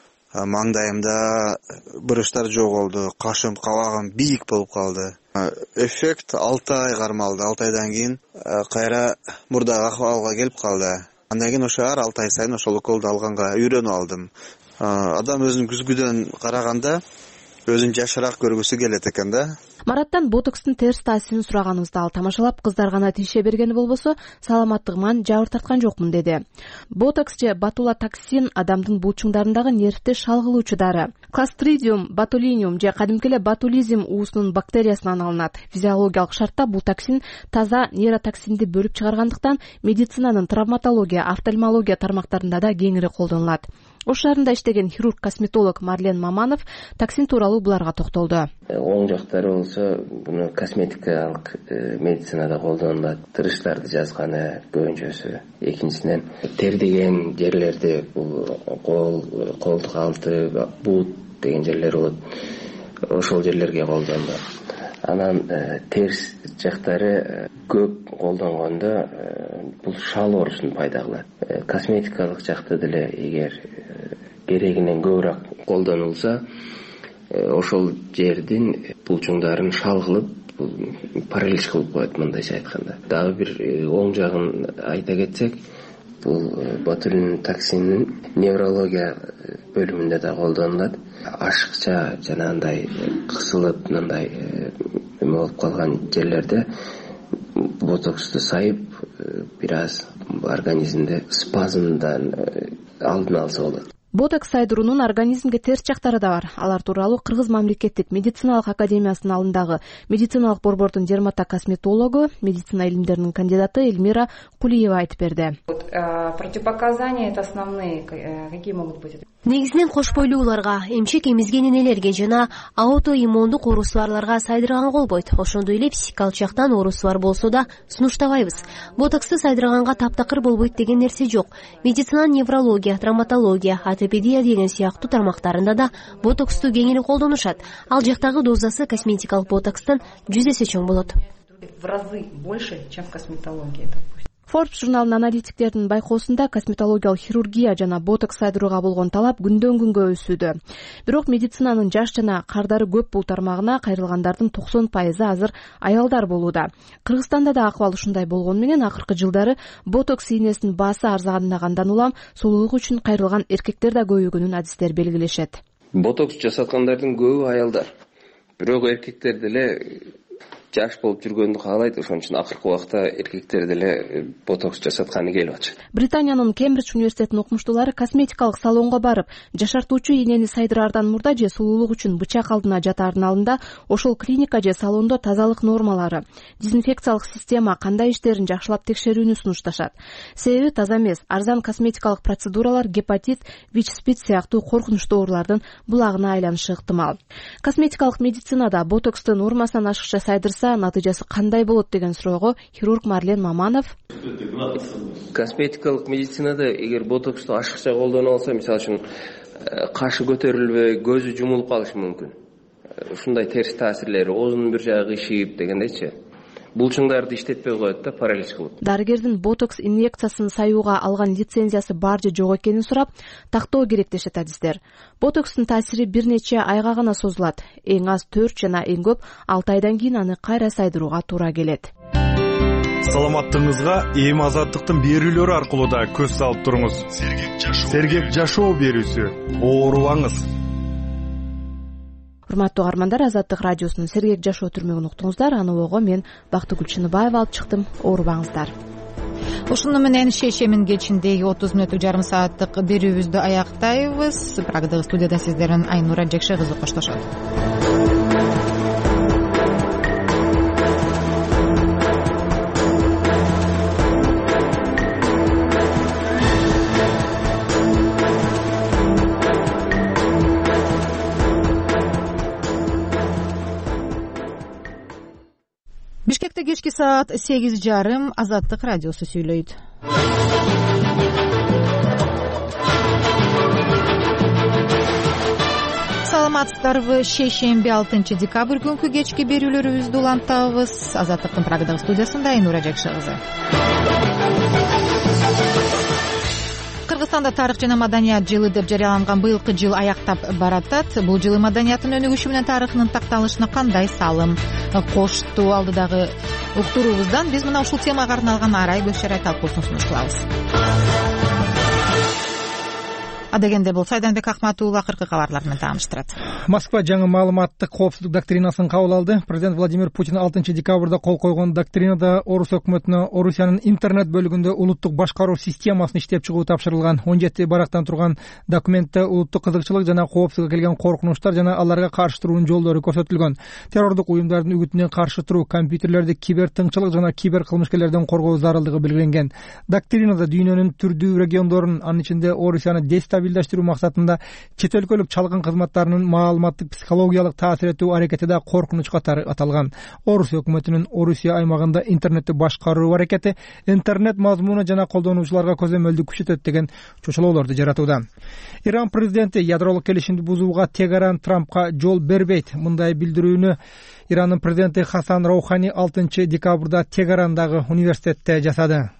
Маңдайымда бурыштар жоголду, кашым, кабагым бийик болуп калды. Эффект 6 ай кармалды. 6 айдан кийин кайра мурдагы акыбалга келип калды. Андан кийин ошо 6 ай сайын ошол уколду алганга үйрөнүп алдым. Адам өзүн күзгүдөн караганда өзүн жашыраак көргүсү келет экен да. Мараттан ботокстун терс таасирин сураганыбызда ал тамашалап, кыздар гана тийише бергени болбосо саламаттыгыман жабыр тарткан жокмун деди. Ботокс же ботулотоксин адамдын булчуңдарындагы нервти шалгылоочу дары. Кластридиум ботулиниум же кадимки эле ботулизм уусунун бактериясынан алынат. Физиологиялык шартта бул токсин таза нейротоксинди бөлүп чыгаргандыктан медицинанын травматология, офтальмология тармактарында да кеңири колдонулат. Ош шаарында иштеген хирург-косметолог Марлен Маманов токсин тууралуу буларга токтолду. Оң жактары болсо, буну косметикалык медицинада колдонулат. Тырыштарды жазганы көбүнчөсү. Экинчисинен тер деген жерлерде бул колдук алты, буут деген жерлер болот. Ошол жерлерге колдонулат. Анан терс жактары көп колдонгондо бул шал оорусун пайда кылат. Косметикалык жакта деле эгер керегинен көбүрөөк колдонулса, ошол жердин булчуңдарын шалгылып, паралич кылып коет, мындайча айтканда. Дагы бир оң жагын айта кетсек, бул ботулин токсинин неврология бөлүмүндө да колдонулат. Ашыкча жанагындай кысылып, мындай эме болуп калган жерлерде ботоксту сайып, бир аз организмде спазмдан алдын алса болот. Ботокс сайдыруунун организмге терс жактары да бар. Алар тууралуу Кыргыз мамлекеттик медициналык академиясынын алдындагы медициналык борбордун дерматокосметологу, медицина илимдеринин кандидаты Эльмира Кулиева айтып берди. Противопоказания это основные, какие могут быть? Негизинен кош бойлууларга, эмчек эмизген энелерге жана аутоиммундук оорусу барларга сайдырган болбойт. Ошондой эле психикалык жактан оорусу бар болсо да сунуштабайбыз. Ботоксту сайдырганга таптакыр болбойт деген нерсе жок. Медицинанын неврология, травматология, ортопедия деген сыяктуу тармактарында да ботоксту кең эле колдонушат. Ал жактагы дозасы косметикалык ботокстон 100 эсе чоң болот. В разы больше, чем в косметологии. Forbes журналынын аналитиктеринин байкоосунда косметологиялык хирургия жана ботокс сайдырууга болгон талап күндөн күнгө өсүүдө. Бирок медицинанын жаш жана кардары көп бул тармагына кайрылгандардын 90% азыр аялдар болууда. Кыргызстанда да акыбал ушундай болгону менен акыркы жылдары ботокс ийнесинин баасы арзагандагандан улам сулуулук үчүн кайрылган эркектер да көбөйгөнүн адистер белгилешет. Ботокс жасаткандардын көбү аялдар. Бирок эркектер деле жаш болуп жүргөндү каалайт, ошон үчүн акыркы убакта эркектер деле ботокс жасатканы келип атышат. Британиянын Кембридж университетинин окумуштуулары косметикалык салонго барып, жашартуучу ийнени сайдыраардан мурда же сулуулук үчүн бычак алдына жатаардын алдында ошол клиника же салондо тазалык нормалары, дезинфекциялык система кандай иштерин жакшылап текшерүүнү сунушташат. Себеби таза эмес, арзан косметикалык процедуралар гепатит, ВИЧ-СПИД сыяктуу коркунучтуу оорулардын булагына айланышы ыктымал. Косметикалык медицинада ботоксту нормасынан ашыкча сайдырса натыйжасы кандай болот деген суроого хирург Марлен Маманов: косметикалык медицинада эгер ботоксту ашыкча колдонуп алса, мисалы үчүн кашы көтөрүлбөй, көзү жумулуп калышы мүмкүн. Ушундай терс таасирлери, оозунун бир жагы кыйшыйып дегендейчи. Булчуңдарды иштетпей коет да, паралич кылып. Дарыгердин ботокс инъекциясын саюуга алган лицензиясы бар же жок экенин сурап, тактоо керек дешет адистер. Ботокстун таасири бир нече айга гана созулат. Эң аз 4 жана эң көп 6 айдан кийин аны кайра сайдырууга туура келет. Саламаттыгыңызга эми азаттыктын берүүлөрү аркылуу да көз салып туруңуз. Сергек жашоо берүүсү. Оорубаңыз. Урматтуу угармандар, Азаттык радиосунун сергек жашоо түрмөгүн уктуңуздар. Аны ого мен Бактыгүл Чыныбаева алып чыктым. Оорубаңыздар. Ушуну менен шешемин кечиндеги 30 мүнөттүк жарым сааттык берүүбүздү аяктайбыз. Прагадагы студияда сиздерден Айнура Жекше кызы коштошот. Бишкекте кечки саат 8:30 Азаттык радиосу сүйлөйт. Саламатсыздарбы? Шейшемби 6 декабрь күнкү кечки берүүлөрүбүздү улантабыз. Азаттыктын Прагадагы студиясында Айнура Жекше кызы. Кыргызстанда тарых жана маданият жылы деп жарыяланган быйылкы жыл аяктап баратат. Бул жылы маданияттын өнүгүшү менен тарыхынын такталышына кандай салым кошту? Алдыдагы уктуруубуздан биз мына ушул темага арналган арай көз шарай талкуусун сунуш кылабыз. Адегенде болсо Айданбек Акмат уулу акыркы кабарлар менен тааныштырат. Москва жаңы маалыматтык коопсуздук доктринасын кабыл алды. Президент Владимир Путин 6 декабрда кол койгон доктринада Орус өкмөтүнө Орусиянын интернет бөлүгүндө улуттук башкаруу системасын иштеп чыгуу тапшырылган. 17 барактан турган документте улуттук кызыкчылык жана коопсуздукка келген коркунучтар жана аларга каршы туруунун жолдору көрсөтүлгөн. Террордук уюмдардын үгүтүнө каршы туруу, компьютерлерди кибертыңчылык жана кибер кылмышкерлерден коргоо зарылдыгы белгиленген. Доктринада дүйнөнүн түрдүү региондорун, анын ичинде Орусияны стабилдаштыруу максатында чет өлкөлүк чалгын кызматтарынын маалыматтык психологиялык таасир этүү аракети да коркунуч катары аталган. Орус өкмөтүнүн Орусия аймагында интернетти башкаруу аракети интернет мазмуну жана колдонуучуларга көзөмөлдү күчөтөт деген чочулоолорду жаратууда. Иран президенти ядролук келишимди бузууга Тегеран Трампка жол бербейт. Мындай билдирүүнү Ирандын президенти Хасан Роухани 6 декабрда Тегерандагы университетте жасады.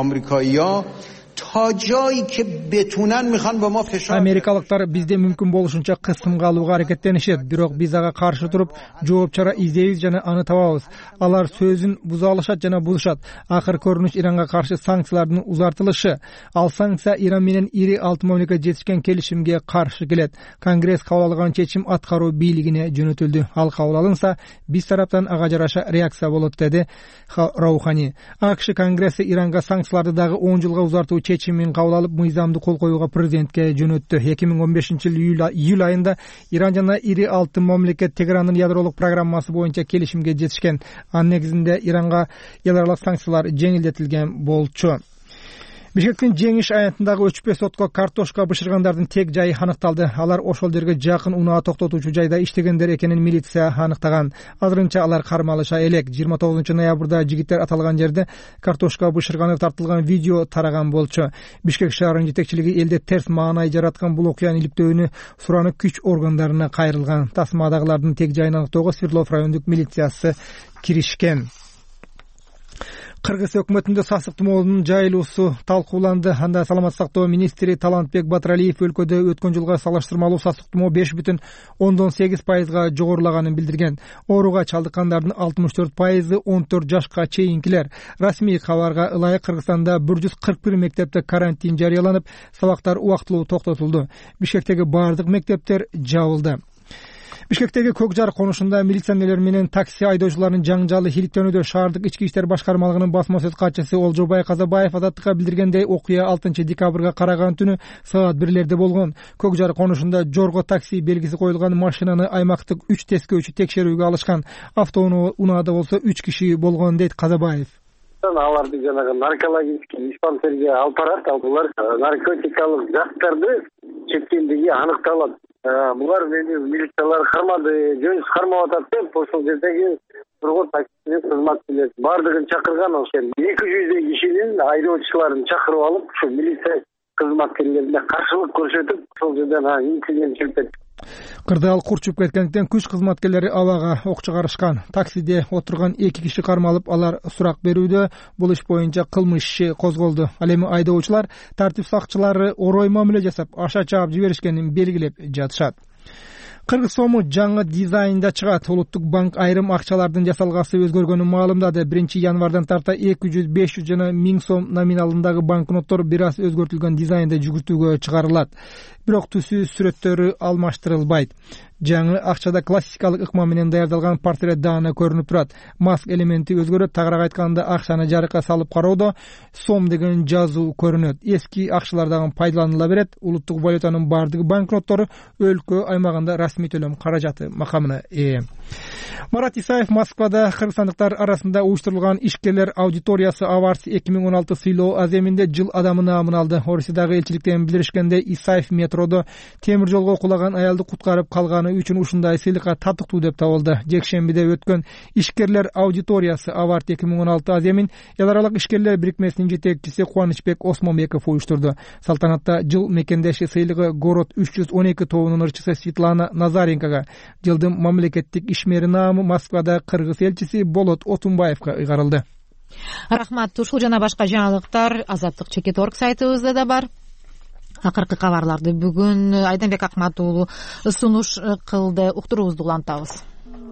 Америкалыктар бизде мүмкүн болушунча кысымга алууга аракеттенишет, бирок биз ага каршы туруп жооп чара издейбиз жана аны табабыз. Алар сөзүн буза алышат жана бузушат. Акыр көрүнүш Иранга каршы санкциялардын узартылышы. Ал санкция Иран менен ири 6 мамлекет жетишкен келишимге каршы келет. Конгресс кабыл алган чечим аткаруу бийлигине жөнөтүлдү. Ал кабыл алынса, биз тараптан ага жараша реакция болот, деди Роухани. АКШ Конгресси Иранга санкцияларды дагы 10 жылга узартуу чечимин кабыл алып, мыйзамды кол коюуга президентке жөнөттү. 2015-жыл июль айында Иран жана ири 6 мамлекет Тегерандын ядролук программасы боюнча келишимге жетишкен. Анын негизинде Иранга эл аралык санкциялар жеңилдетилген болчу. Бишкектин Жеңиш аянтындагы өчпөс сотко картошка бышыргандардын тег жайы аныкталды. Алар ошол жерге жакын унаа токтотуучу жайда иштегендер экенин милиция аныктаган. Азырынча алар кармалыша элек. 29 ноябрда жигиттер аталган жерде картошка бышырганы тартылган видео тараган болчу. Бишкек шаарынын жетекчилиги элде терс маанай жараткан бул окуяны иликтөөнү суранып күч органдарына кайрылган. Тасмадагылардын тег жайын аныктоого Свердлов райондук милициясы киришкен. Кыргыз өкмөтүндө сасык тумоонун жайылуусу талкууланды. Анда саламаттык сактоо министри Талантбек Батыралиев өлкөдө өткөн жылга салыштырмалуу сасык тумоо 5,8% жогорулаганын билдирген. Ооруга чалдыккандардын 64% 14 жашка чейинкилер. Расмий кабарга ылайык Кыргызстанда 141 мектепте карантин жарыяланып, сабактар убактылуу токтотулду. Бишкектеги бардык мектептер жабылды. Бишкектеги Көк Жар конушунда милиционерлер менен такси айдоочуларынын жаңжалы иликтөөнүдө шаардык ички иштер башкармалыгынын басма сөз катчысы Олжобай Казабаев Азаттыкка билдиргендей, окуя 6 декабрга караган түнү саат 1-лерде болгон. Көк Жар конушунда жорго такси белгиси коюлган машинаны аймактык 3 тескөөчү текшерүүгө алышкан. Автоунаада болсо 3 киши болгон, дейт Казабаев. Аларды жанагы наркологический диспансерге алып барат. Алар наркотикалык заттарды чеккендиги аныкталат. Булар милициялар кармады, жөнсүз кармап атат деп ошол жердеги тургун таксинин кызматкерлери бардыгын чакырган. Ошол 200 кишинин айдоочуларын чакырып алып, ушу милиция кызматкерлерине каршылык көрсөтүп, ошол жерден инцидент чыгып кетти. Кырдаал курчуп кеткендиктен күч кызматкерлери абага ок чыгарышкан. Таксиде отурган 2 киши кармалып, алар сурак берүүдө. Бул иш боюнча кылмыш иши козголду. Ал эми айдоочулар тартип сакчылары орой мамиле жасап, аша чаап жиберишкенин белгилеп жатышат. Кыргыз сому жаңы дизайнда чыгат. Улуттук банк айрым акчалардын жасалгасы өзгөргөнүн маалымдады. 1-январдан тарта 200, 500 жана 1000 сом номиналындагы банкноттор бир аз өзгөртүлгөн дизайнда жүгүртүүгө чыгарылат. бирок түсү, сүрөттөрү алмаштырылбайт. Жаңы акчада классикалык ыкма менен даярдалган портрет даана көрүнүп турат. Маск элементи өзгөрөт. Тагыраак айтканда, акчаны жарыкка салып кароодо сом деген жазуу көрүнөт. Эски акчалар дагы пайдаланыла берет. Улуттук валютанын бардыгы банкноттору өлкө аймагында расмий төлөм каражаты макамына ээ. Марат Исаев Москвада кыргызстандыктар арасында уюштурулган ишкерлер аудиториясы Awards 2016 сыйлоо аземинде жыл адамы наамын алды. Орусиядагы элчиликтен билдиришкенде, Исаев метродо темир жолго кулаган аялды куткарып калганы үчүн ушундай сыйлыкка татыктуу деп табылды. Жекшембиде өткөн ишкерлер аудиториясы Awards 2016 аземин эл аралык ишкерлер бирикмесинин жетекчиси Кубанычбек Осмонбеков уюштурду. Салтанатта жыл мекендеши сыйлыгы Город 312 тобунун ырчысы Светлана Назаренкага, жылдын мамлекеттик ишмери наамы Москвада кыргыз элчиси Болот Отунбаевга ыйгарылды. Рахмат. Ушул жана башка жаңылыктар Азаттык.org сайтыбызда да бар. Акыркы кабарларды бүгүн Айданбек Акмат уулу сунуш кылды. Уктуруубузду улантабыз.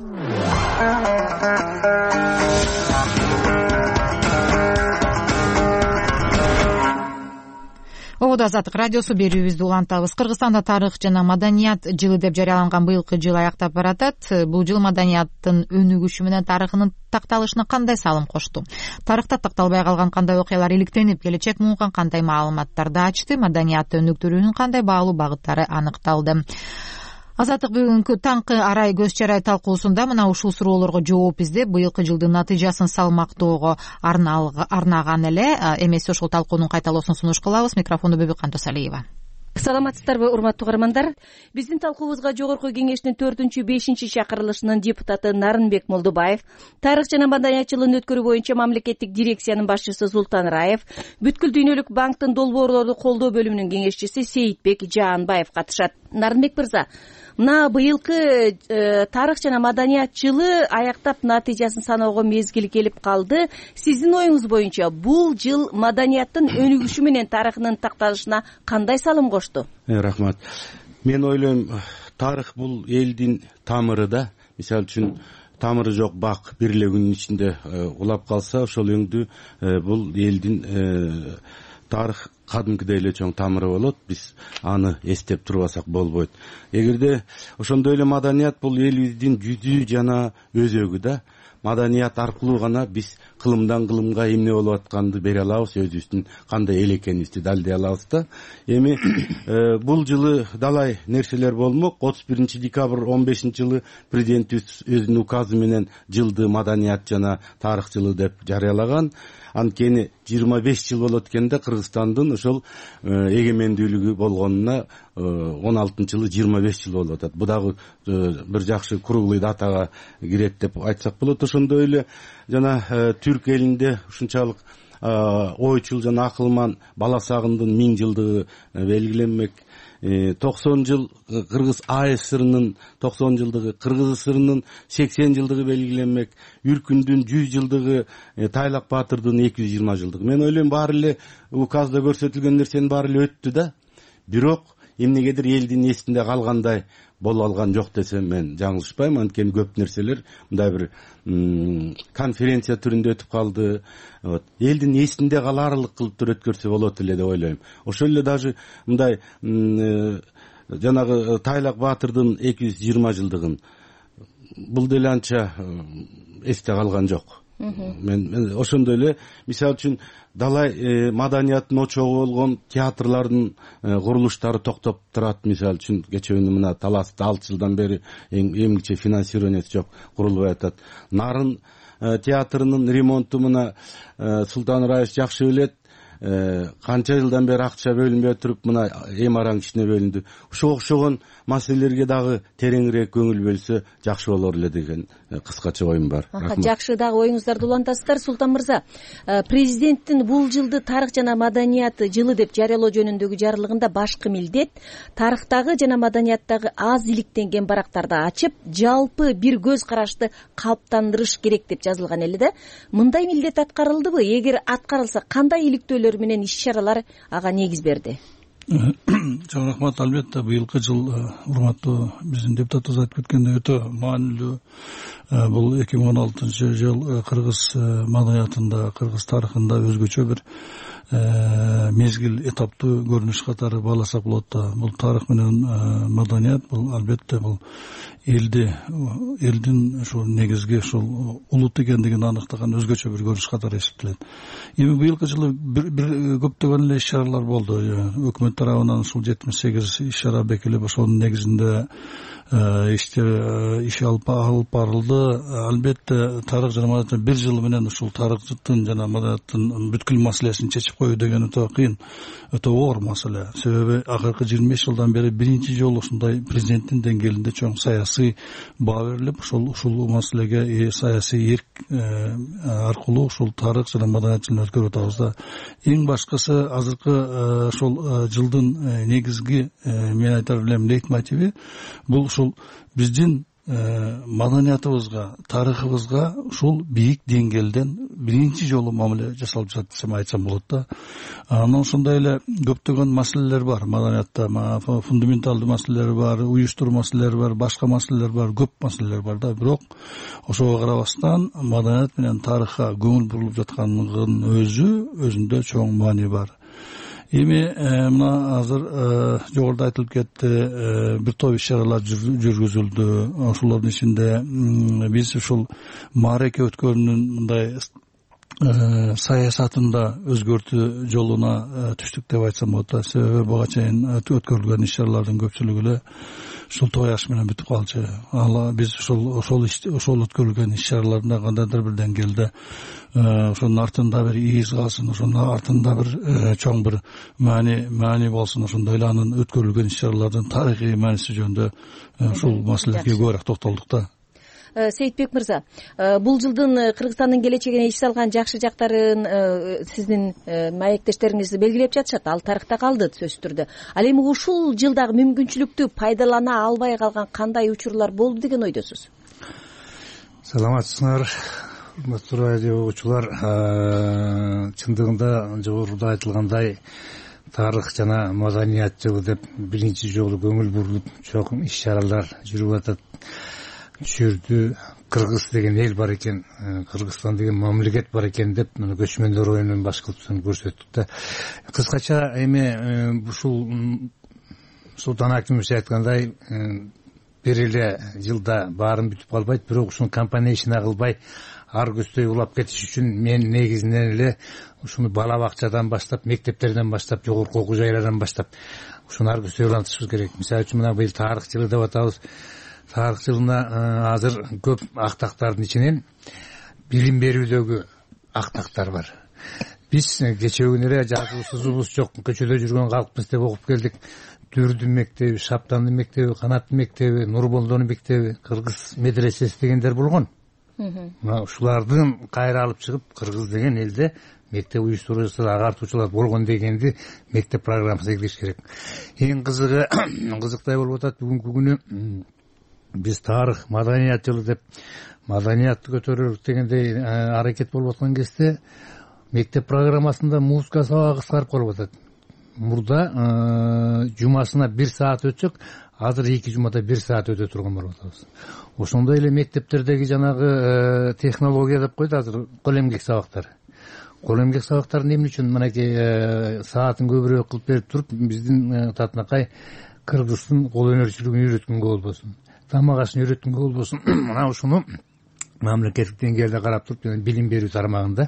Ободо Азаттык радиосу берүүбүздү улантабыз. Кыргызстанда тарых жана маданият жылы деп жарыяланган быйылкы жыл аяктап баратат. Бул жыл маданияттын өнүгүшү менен тарыхынын такталышына кандай салым кошту? Тарыхта такталбай калган кандай окуялар иликтенип, келечек муунга кандай маалыматтарды ачты? Маданиятты өнүктүрүүнүн кандай баалуу багыттары аныкталды? Азаттык бүгүнкү таңкы арай көз чарай талкуусунда мына ушул суроолорго жооп издеп, быйылкы жылдын натыйжасын салмактоого арнаган эле. Эмес ошол талкуунун кайталоосун сунуш кылабыз. Микрофонду Бөбөк Тосалиева. Саламатсыздарбы, урматтуу каармандар? Биздин талкуубузга Жогорку Кеңештин 4-5 чакырылышынын депутаты Нарынбек Молдубаев, тарых жана маданият жылын өткөрүү боюнча мамлекеттик дирекциянын башчысы Султан Раев, Бүткүл дүйнөлүк банктын долбоорлорду колдоо бөлүмүнүн кеңешчиси Сейитбек Жаанбаев катышат. Нарынбек мырза, мына быйылкы тарых жана маданият жылы аяктап натыйжасын саноого мезгил келип калды. Сиздин оюңуз боюнча бул жыл маданияттын өнүгүшү менен тарыхынын такталышына кандай салым кошту? Рахмат. Мен ойлойм, тарых бул элдин тамыры да. Мисалы үчүн тамыры жок бак бир эле күнүн ичинде улап калса, ошол өңдү бул элдин тарых кадимкидей эле чоң тамыры болот. Биз аны эстеп турбасак болбойт. Эгерде ошондой эле маданият бул элибиздин жүзү жана өзөгү да. Маданият аркылуу гана биз кылымдан кылымга эмне болуп атканды бере алабыз, өзүбүздүн кандай эл экенибизди далилдей алабыз да. Эми бул жылы далай нерселер болмок. 31 декабрь 15 жылы президентибиз өзүнүн указы менен жылды маданият жана тарых жылы деп жарыялаган. Анткени 25 жыл болот экенде Кыргызстандын ошол эгемендүүлүгү болгонуна 16 жылы 25 жыл болуп атат. Бу дагы бир жакшы круглый датага кирет деп айтсак болот. Ошондой эле жана түрк элинде ушунчалык ойчул жана акылман Баласагындын 1000 жылдыгы белгиленмек. 90 жыл Кыргыз АСРнын 90 жылдыгы, Кыргыз ССРнын 80 жылдыгы белгиленмек, Үркүндүн 100 жылдыгы, Тайлак Баатырдын 220 жылдыгы. Мен ойлойм, баары эле указда көрсөтүлгөн нерсенин баары эле өттү да. Бирок эмнегедир элдин эсинде калгандай боло алган жок десем мен жаңылышпайм. Анткени көп нерселер мындай бир конференция түрүндө өтүп калды. Элдин эсинде калаарлык кылып өткөрсө болот эле деп ойлойм. Ошол эле даже мындай жанагы Тайлак Баатырдын 220 жылдыгын бул деле анча эсте калган жок. Мен ошондой эле мисалы үчүн далай маданияттын очогу болгон театрлардын курулуштары токтоп турат. Мисалы үчүн кечээ күнү мына Таласта 6 жылдан бери эмгиче финансированиясы жок, курулбай атат. Нарын театрынын ремонту мына Султан Раев жакшы билет. Канча жылдан бери акча бөлүнбөй туруп мына эм араң ичине бөлүндү. Ушуга окшогон маселелерге дагы тереңирээк көңүл бөлсө жакшы болор эле деген кыскача оюм бар. Жакшы, дагы оюңуздарды улантасыздар. Султан мырза, президенттин бул жылды тарых жана маданият жылы деп жарыялоо жөнүндөгү жарлыгында башкы милдет тарыхтагы жана маданияттагы аз иликтенген барактарды ачып, жалпы бир көз карашты калыптандырыш керек деп жазылган эле да. Мындай милдет аткарылдыбы? Эгер аткарылса, кандай иликтөөлөр менен иш-чаралар ага негиз берди? Чоң рахмат. Албетте быйылкы жыл, урматтуу биздин депутатыбыз айтып кеткендей, өтө маанилүү. Бул 2016 жыл кыргыз маданиятында, кыргыз тарыхында өзгөчө бир мезгил этаптуу көрүнүш катары бааласак болот да. Бул тарых менен маданият, бул албетте бул элдин ошол негизги ошол улут экендигин аныктаган өзгөчө бир көрүнүш катары эсептелет. Эми быйылкы жылы бир көптөгөн эле иш-чаралар болду. Өкмөт тарабынан ушул 78 иш-чара бекилип, ошонун негизинде иш алып барылды. Албетте тарых жана маданият бир жыл менен ушул тарыхтын жана маданияттын бүткүл маселесин чечип коюу деген өтө кыйын, өтө оор маселе. Себеби акыркы 25 жылдан бери биринчи жолу ушундай президенттин деңгээлинде чоң саясий баа берилип, ушул маселеге саясий эрк аркылуу ушул тарых жана маданият жылын өткөрүп атабыз да. Эң башкысы азыркы ошол жылдын негизги мен айтар элем лейтмотиви бул ушул биздин маданиятыбызга, тарыхыбызга ушул бийик деңгээлден биринчи жолу мамиле жасалып жатат десем айтсам болот да. Анан ошондой эле көптөгөн маселелер бар маданиятта, фундаменталдуу маселелер бар, уюштуруу маселелери бар, башка маселелер бар, көп маселелер бар да. Бирок ошого карабастан маданият менен тарыхка көңүл бурулуп жаткандыгынын өзүндө чоң маани бар. Эми мына азыр жогоруда айтылып кетти, бир топ иш-чаралар жүргүзүлдү. Ошолордун ичинде биз ушул маареке өткөрүүнүн мындай саясатында өзгөртүү жолуна түштүк деп айтсам болот. Себеби буга чейин өткөрүлгөн иш-чаралардын көпчүлүгү эле ушул той аш менен бүтүп калчу. Биз ошол өткөрүлгөн иш-чараларда кандайдыр бир деңгээлде ошонун артында бир ийиз калсын, ошонун артында бир чоң бир маани болсун, ошондой эле анын өткөрүлгөн иш-чаралардын тарыхый мааниси жөнүндө ушул маселеге көбүрөөк токтолдук да. Сейитбек мырза, бул жылдын Кыргызстандын келечегине иш салган жакшы жактарын сиздин маектештериңиз белгилеп жатышат. Ал тарыхта калды сөзсүз түрдө. Ал эми ушул жылдагы мүмкүнчүлүктү пайдалана албай калган кандай учурлар болду деген ойдосуз? Саламатсыңар, урматтуу радио угуучулар. Чындыгында жогоруда айтылгандай тарых жана маданият жылы деп биринчи жолу көңүл бурулуп чоң иш-чаралар жүрүп атат. Түшүрдү Кыргыз деген эл бар экен, Кыргызстан деген мамлекет бар экен деп мына көчмөндөр оюнун башкылтын көрсөттүк да. Кыскача эми ушул Султан Акимович айткандай бир эле жылда баарын бүтүп калбайт, бирок ушуну компания ишине кылбай ар көздөй улап кетиш үчүн мен негизинен эле ушуну бала бакчадан баштап, мектептерден баштап, жогорку окуу жайлардан баштап ушуну ар көздөй улантышыбыз керек. Мисалы үчүн мына быйыл тарых жылы деп атабыз. Тарых жылына азыр көп актактардын ичинен билим берүүдөгү актактар бар. Биз кечээ күнү эле жазуусузубуз жок, көчөдө жүргөн калкпыз деп окуп келдик. Дүрдүн мектеби, Шаптандын мектеби, Канаттын мектеби, Нурболдонун мектеби, Кыргыз медресеси дегендер болгон. Мына ушулардын кайра алып чыгып, Кыргыз деген элде мектеп уюштуруучулар, агартуучулар болгон дегенди мектеп программасына киргизиш керек. Эң кызыктай болуп атат бүгүнкү күнү биз тарых, маданият жылы деп маданиятты көтөрөлүк дегендей аракет болуп аткан кезде мектеп программасында музыка сабагы кыскарып калып атат. Мурда жумасына 1 саат өтсөк, азыр 2 жумада 1 саат өтө турган болуп атабыз. Ошондой эле мектептердеги жанагы технология деп койду азыр кол эмгек сабактар. Кол эмгек сабактарын эмне үчүн мынакей саатын көбүрөөк кылып берип туруп, биздин татынакай кыргыздын кол өнөрчүлүгүн үйрөткөнгө болбосун, тамак ашын үйрөткөнгө болбосун. Мына ушуну мамлекеттик деңгээлде карап туруп, билим берүү тармагында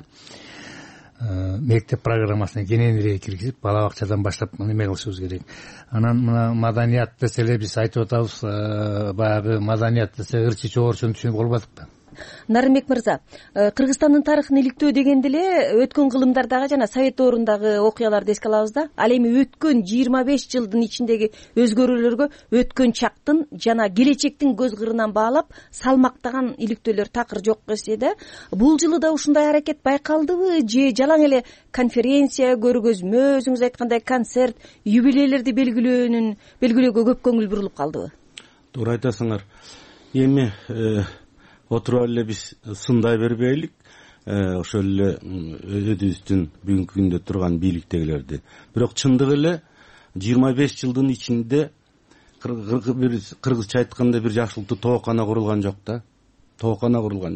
мектеп программасына кененирээк киргизип, бала бакчадан баштап неме кылышыбыз керек. Анан мына маданият десе эле биз айтып атабыз, баягы маданият десе ырчы чогорчону түшүнүп калбадык атыкпы? Нарынбек мырза, Кыргызстандын тарыхын иликтөө дегенде эле өткөн кылымдардагы жана Совет доорундагы окуяларды эске алабыз да. Ал эми өткөн 25 жылдын ичиндеги өзгөрүүлөргө өткөн чактын жана келечектин көз кырынан баалап салмактаган иликтөөлөр такыр жок десе да, бул жылы да ушундай аракет байкалдыбы же жалаң эле конференция, көргөзмө, өзүңүз айткандай концерт, юбилейлерди белгилөөгө көп көңүл бурулуп калдыбы? Туура айтасыңар. Эми отуруп эле биз сындай бербейлик, ошол эле өзүбүздүн бүгүнкү күндө турган бийликтегилерди. Бирок чындыгы эле 25 жылдын ичинде кыргызча айтканда бир жакшылыктуу тоокана курулган жок да. Тоокана курулган жок.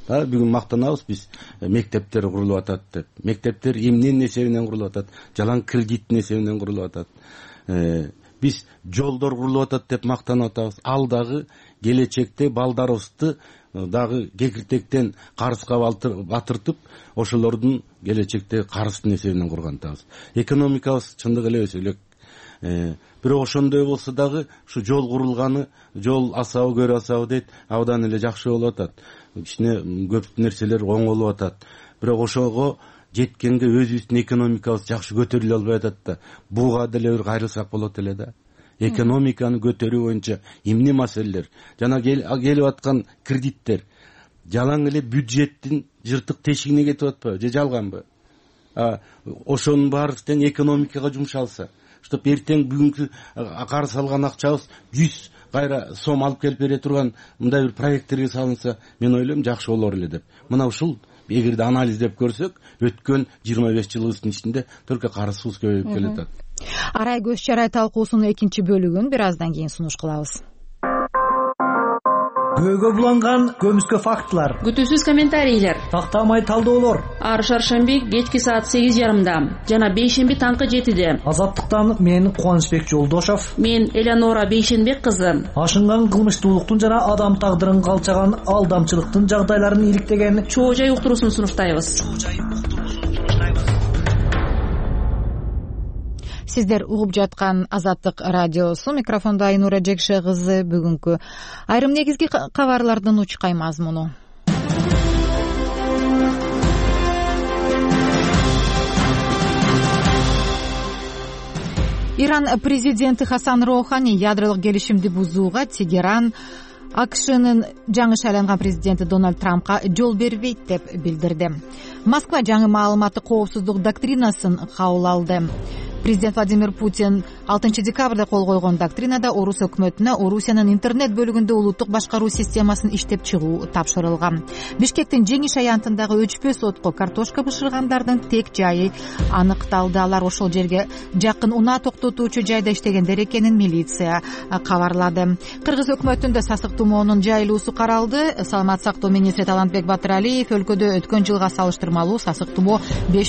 Бүгүн мактанабыз биз мектептер курулуп атат деп. Мектептер эмненин эсебинен курулуп атат? Жалаң кредиттин эсебинен курулуп атат. Биз жолдор курулуп атат деп мактанып атабыз. Ал дагы келечекте балдарыбызды дагы кекиртектен карызга батыртып, ошолордун келечекте карыздын эсебинен курган атабыз. Экономикабыз чындык эле өсө элек. Бирок ошондой болсо дагы ушу жол курулганы, жол асабы көрө асабы дейт, абдан эле жакшы болуп атат. Кичине көп нерселер оңолуп атат. Бирок ошого жеткенге өзүбүздүн экономикабыз жакшы көтөрүлө албай атат да. Буга деле бир кайрылсак болот эле да. Экономиканы көтөрүү боюнча эмне маселелер? Жана келип аткан кредиттер жалаң эле бюджеттин жыртык тешигине кетип атпайбы же жалганбы? Ошонун баары тең экономикага жумшалса, чтоб эртең бүгүнкү карыз алган акчабыз 100 кайра сом алып келип бере турган мындай бир проекттерге салынса, мен ойлойм жакшы болор эле деп. Мына ушул эгерде анализдеп көрсөк, өткөн 25 жылыбыздын ичинде только карызыбыз көбөйүп келатат. Арай көз чарай талкуусунун экинчи бөлүгүн бир аздан кийин сунуш кылабыз. Көөгө буланган көмүскө фактылар, күтүүсүз комментарийлер, тактамай талдоолор. Ар шаршемби кечки саат 8:30 жана бейшемби таңкы 7:00. Азаттыктан мен Кубанычбек Жолдошов, мен Элеонора Бейшенбек кызы. Ашынган кылмыштуулуктун жана адам тагдырын калчаган алдамчылыктын жагдайларын иликтеген чоо жай уктуруусун сунуштайбыз. Сиздер угуп жаткан Азаттык радиосу, микрофондо Айнура Жекше кызы. Бүгүнкү айрым негизги кабарлардын учкай мазмуну. Иран президенти Хасан Роухани ядролук келишимди бузууга Тегеран АКШнын жаңы шайланган президенти Дональд Трампка жол бербейт деп билдирди. Москва жаңы маалыматтык коопсуздук доктринасын кабыл алды. Президент Владимир Путин 6 декабрда кол койгон доктринада Орус өкмөтүнө Орусиянын интернет бөлүгүндө улуттук башкаруу системасын иштеп чыгуу тапшырылган. Бишкектин Жеңиш аянтындагы өчпөс отко картошка бышыргандардын тек жайы аныкталды. Алар ошол жерге жакын унаа токтотуучу жайда иштегендер экенин милиция кабарлады. Кыргыз өкмөтүндө сасык тумоонун жайылуусу каралды. Саламат сактоо министри Талантбек Батыралиев өлкөдө өткөн жылга салыштырмалуу сасык тумоо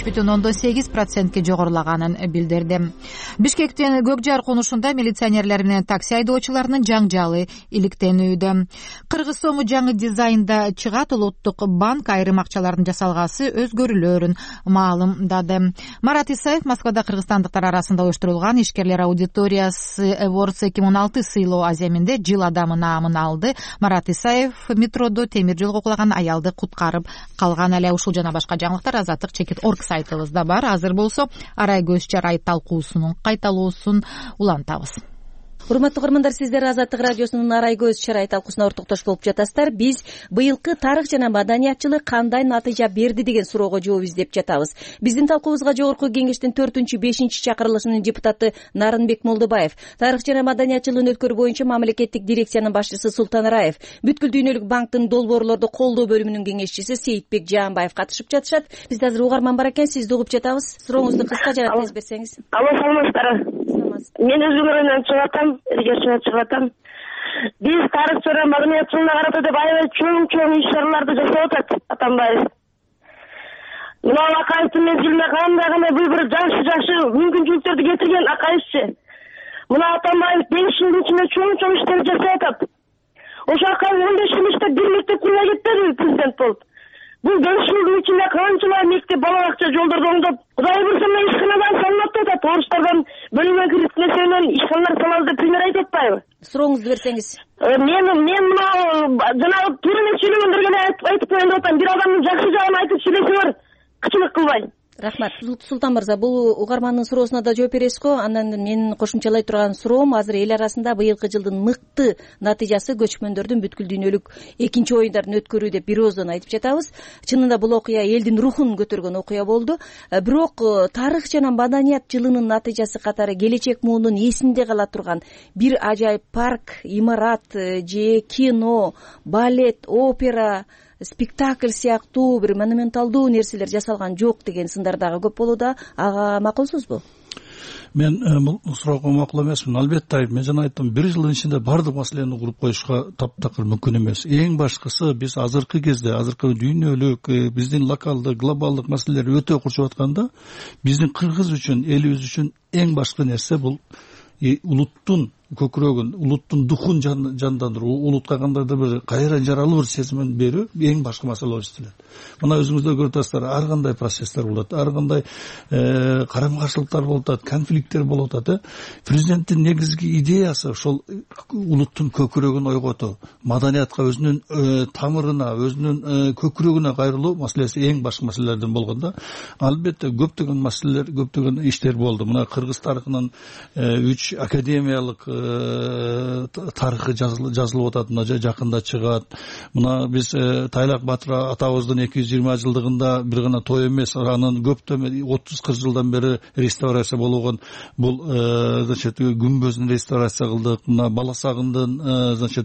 5,8% жогорулаганын билдирди. Бишкектин Көкжар конушунда милиционерлер менен такси айдоочуларынын жаңжалы иликтенүүдө. Кыргыз сому жаңы дизайнда чыгат. Улуттук банк айрым акчалардын жасалгасы өзгөрүүлөрүн маалымдады. Марат Исаев Москвада кыргызстандыктар арасында уюштурулган ишкерлер аудиториясы Awards 2006 сыйлоо аземинде жыл адамы наамын алды. Марат Исаев метродо темир жолго кулаган аялды куткарып калган. Эле ушул жана башка жаңылыктар Азаттык.org сайтыбызда бар. Азыр болсо Арай көз чарай талкуусунун кайталоосун улантабыз. Урматтуу көрөрмандар, сиздер Азаттык радиосунун Арай көз чарай талкуусуна ортоктош болуп жатасыздар. Биз быйылкы тарых жана маданиятчылык кандай натыйжа берди деген суроого жооп издеп жатабыз. Биздин талкуубузга жогорку кеңештин 4-5 чакырылышынын депутаты Нарынбек Молдобаев, тарых жана маданиятчылыгын өткөрүү боюнча мамлекеттик дирекциянын башчысы Султан Араев, Бүткүл дүйнөлүк банктын долбоорлорду колдоо бөлүмүнүн кеңешчиси Сейитбек Жаанбаев катышып жатышат. Бизде азыр угарман бар экен, сизди угуп жатабыз. Сурооңузду кыска жана тез берсеңиз. Алло, саламатсыздарбы? Мен өзүмөрүнөн чыгып атам, эргечине чыгып атам. Биз тарых жана маданиятчылыгына карата деп аябай чоң иш-чараларды жасап атат Атамбаев. Мына Акаевдин мезгилинде кандай бул бир жакшы мүмкүнчүлүктөрдү кетирген Акаевчи. Мына Атамбаев 5 жылдын ичинде чоң иштерди жасап атат. Ошо Акаев 15 жыл иштеп бир мектеп курмай кетпедиби президент болуп? Бул 5 жылдын ичинде канчалай мектеп, бала бакча, жолдорду оңдоп, Кудай буйрса ишканадан салынат деп атат. Орустардан бөлүнгөн кредиттин эсебинен ишканалар салабыз деп пример айтып атпайбы? Сурооңузду берсеңиз. Мен мына жанагы туура эмес сүйлөгөндөргө эле айтып коеюн деп атам. Бир адамдын жакшы жагын айтып сүйлөсөңөр, кычылык кылбай. Рахмат. Султан мырза, бул угармандын суроосуна да жооп бересиз го. Андан менин кошумчалай турган суроом, азыр эл арасында быйылкы жылдын мыкты натыйжасы көчмөндөрдүн бүткүл дүйнөлүк экинчи оюндарын өткөрүү деп бир ооздон айтып жатабыз. Чынында бул окуя элдин рухун көтөргөн окуя болду. Бирок тарых жана маданият жылынын натыйжасы катары келечек муунун эсинде кала турган бир ажайып парк, имарат же кино, балет, опера, спектакль сыяктуу бир монументалдуу нерселер жасалган жок деген сындар дагы көп болууда. Ага макулсузбу? мен бул суроого макул эмесмин. Албетте мен жана айттым, бир жылдын ичинде баардык маселени куруп коюшка таптакыр мүмкүн эмес. Эң башкысы биз азыркы кезде, азыркы дүйнөлүк, биздин локалдык, глобалдык маселелер өтө курчуп атканда, биздин кыргыз үчүн, элибиз үчүн эң башкы нерсе бул улуттун көкүрөгүн, улуттун духун жандандыруу, улутка кандайдыр бир кайра жаралуу бир сезимин берүү эң башкы маселе болуп эсептелет. Мына өзүңүздөр көрүп атасыздар, ар кандай процесстер болот, ар кандай карама-каршылыктар болуп атат, конфликттер болуп атат. Президенттин негизги идеясы ошол улуттун көкүрөгүн ойготуу, маданиятка, өзүнүн тамырына, өзүнүн көкүрөгүнө кайрылуу маселеси эң башкы маселелерден болгондо, албетте көптөгөн маселелер, көптөгөн иштер болду. Мына кыргыз тарыхынын 3 академиялык тарыхы жазылып атат, мына жакында чыгат. Мына биз Тайлак Батыр атабыздын 220 жылдыгында бир гана той эмес, анын көптөн 30-40 жылдан бери реставрация болгон бул значит күмбөзүн реставрация кылдык. Мына Баласагындын значит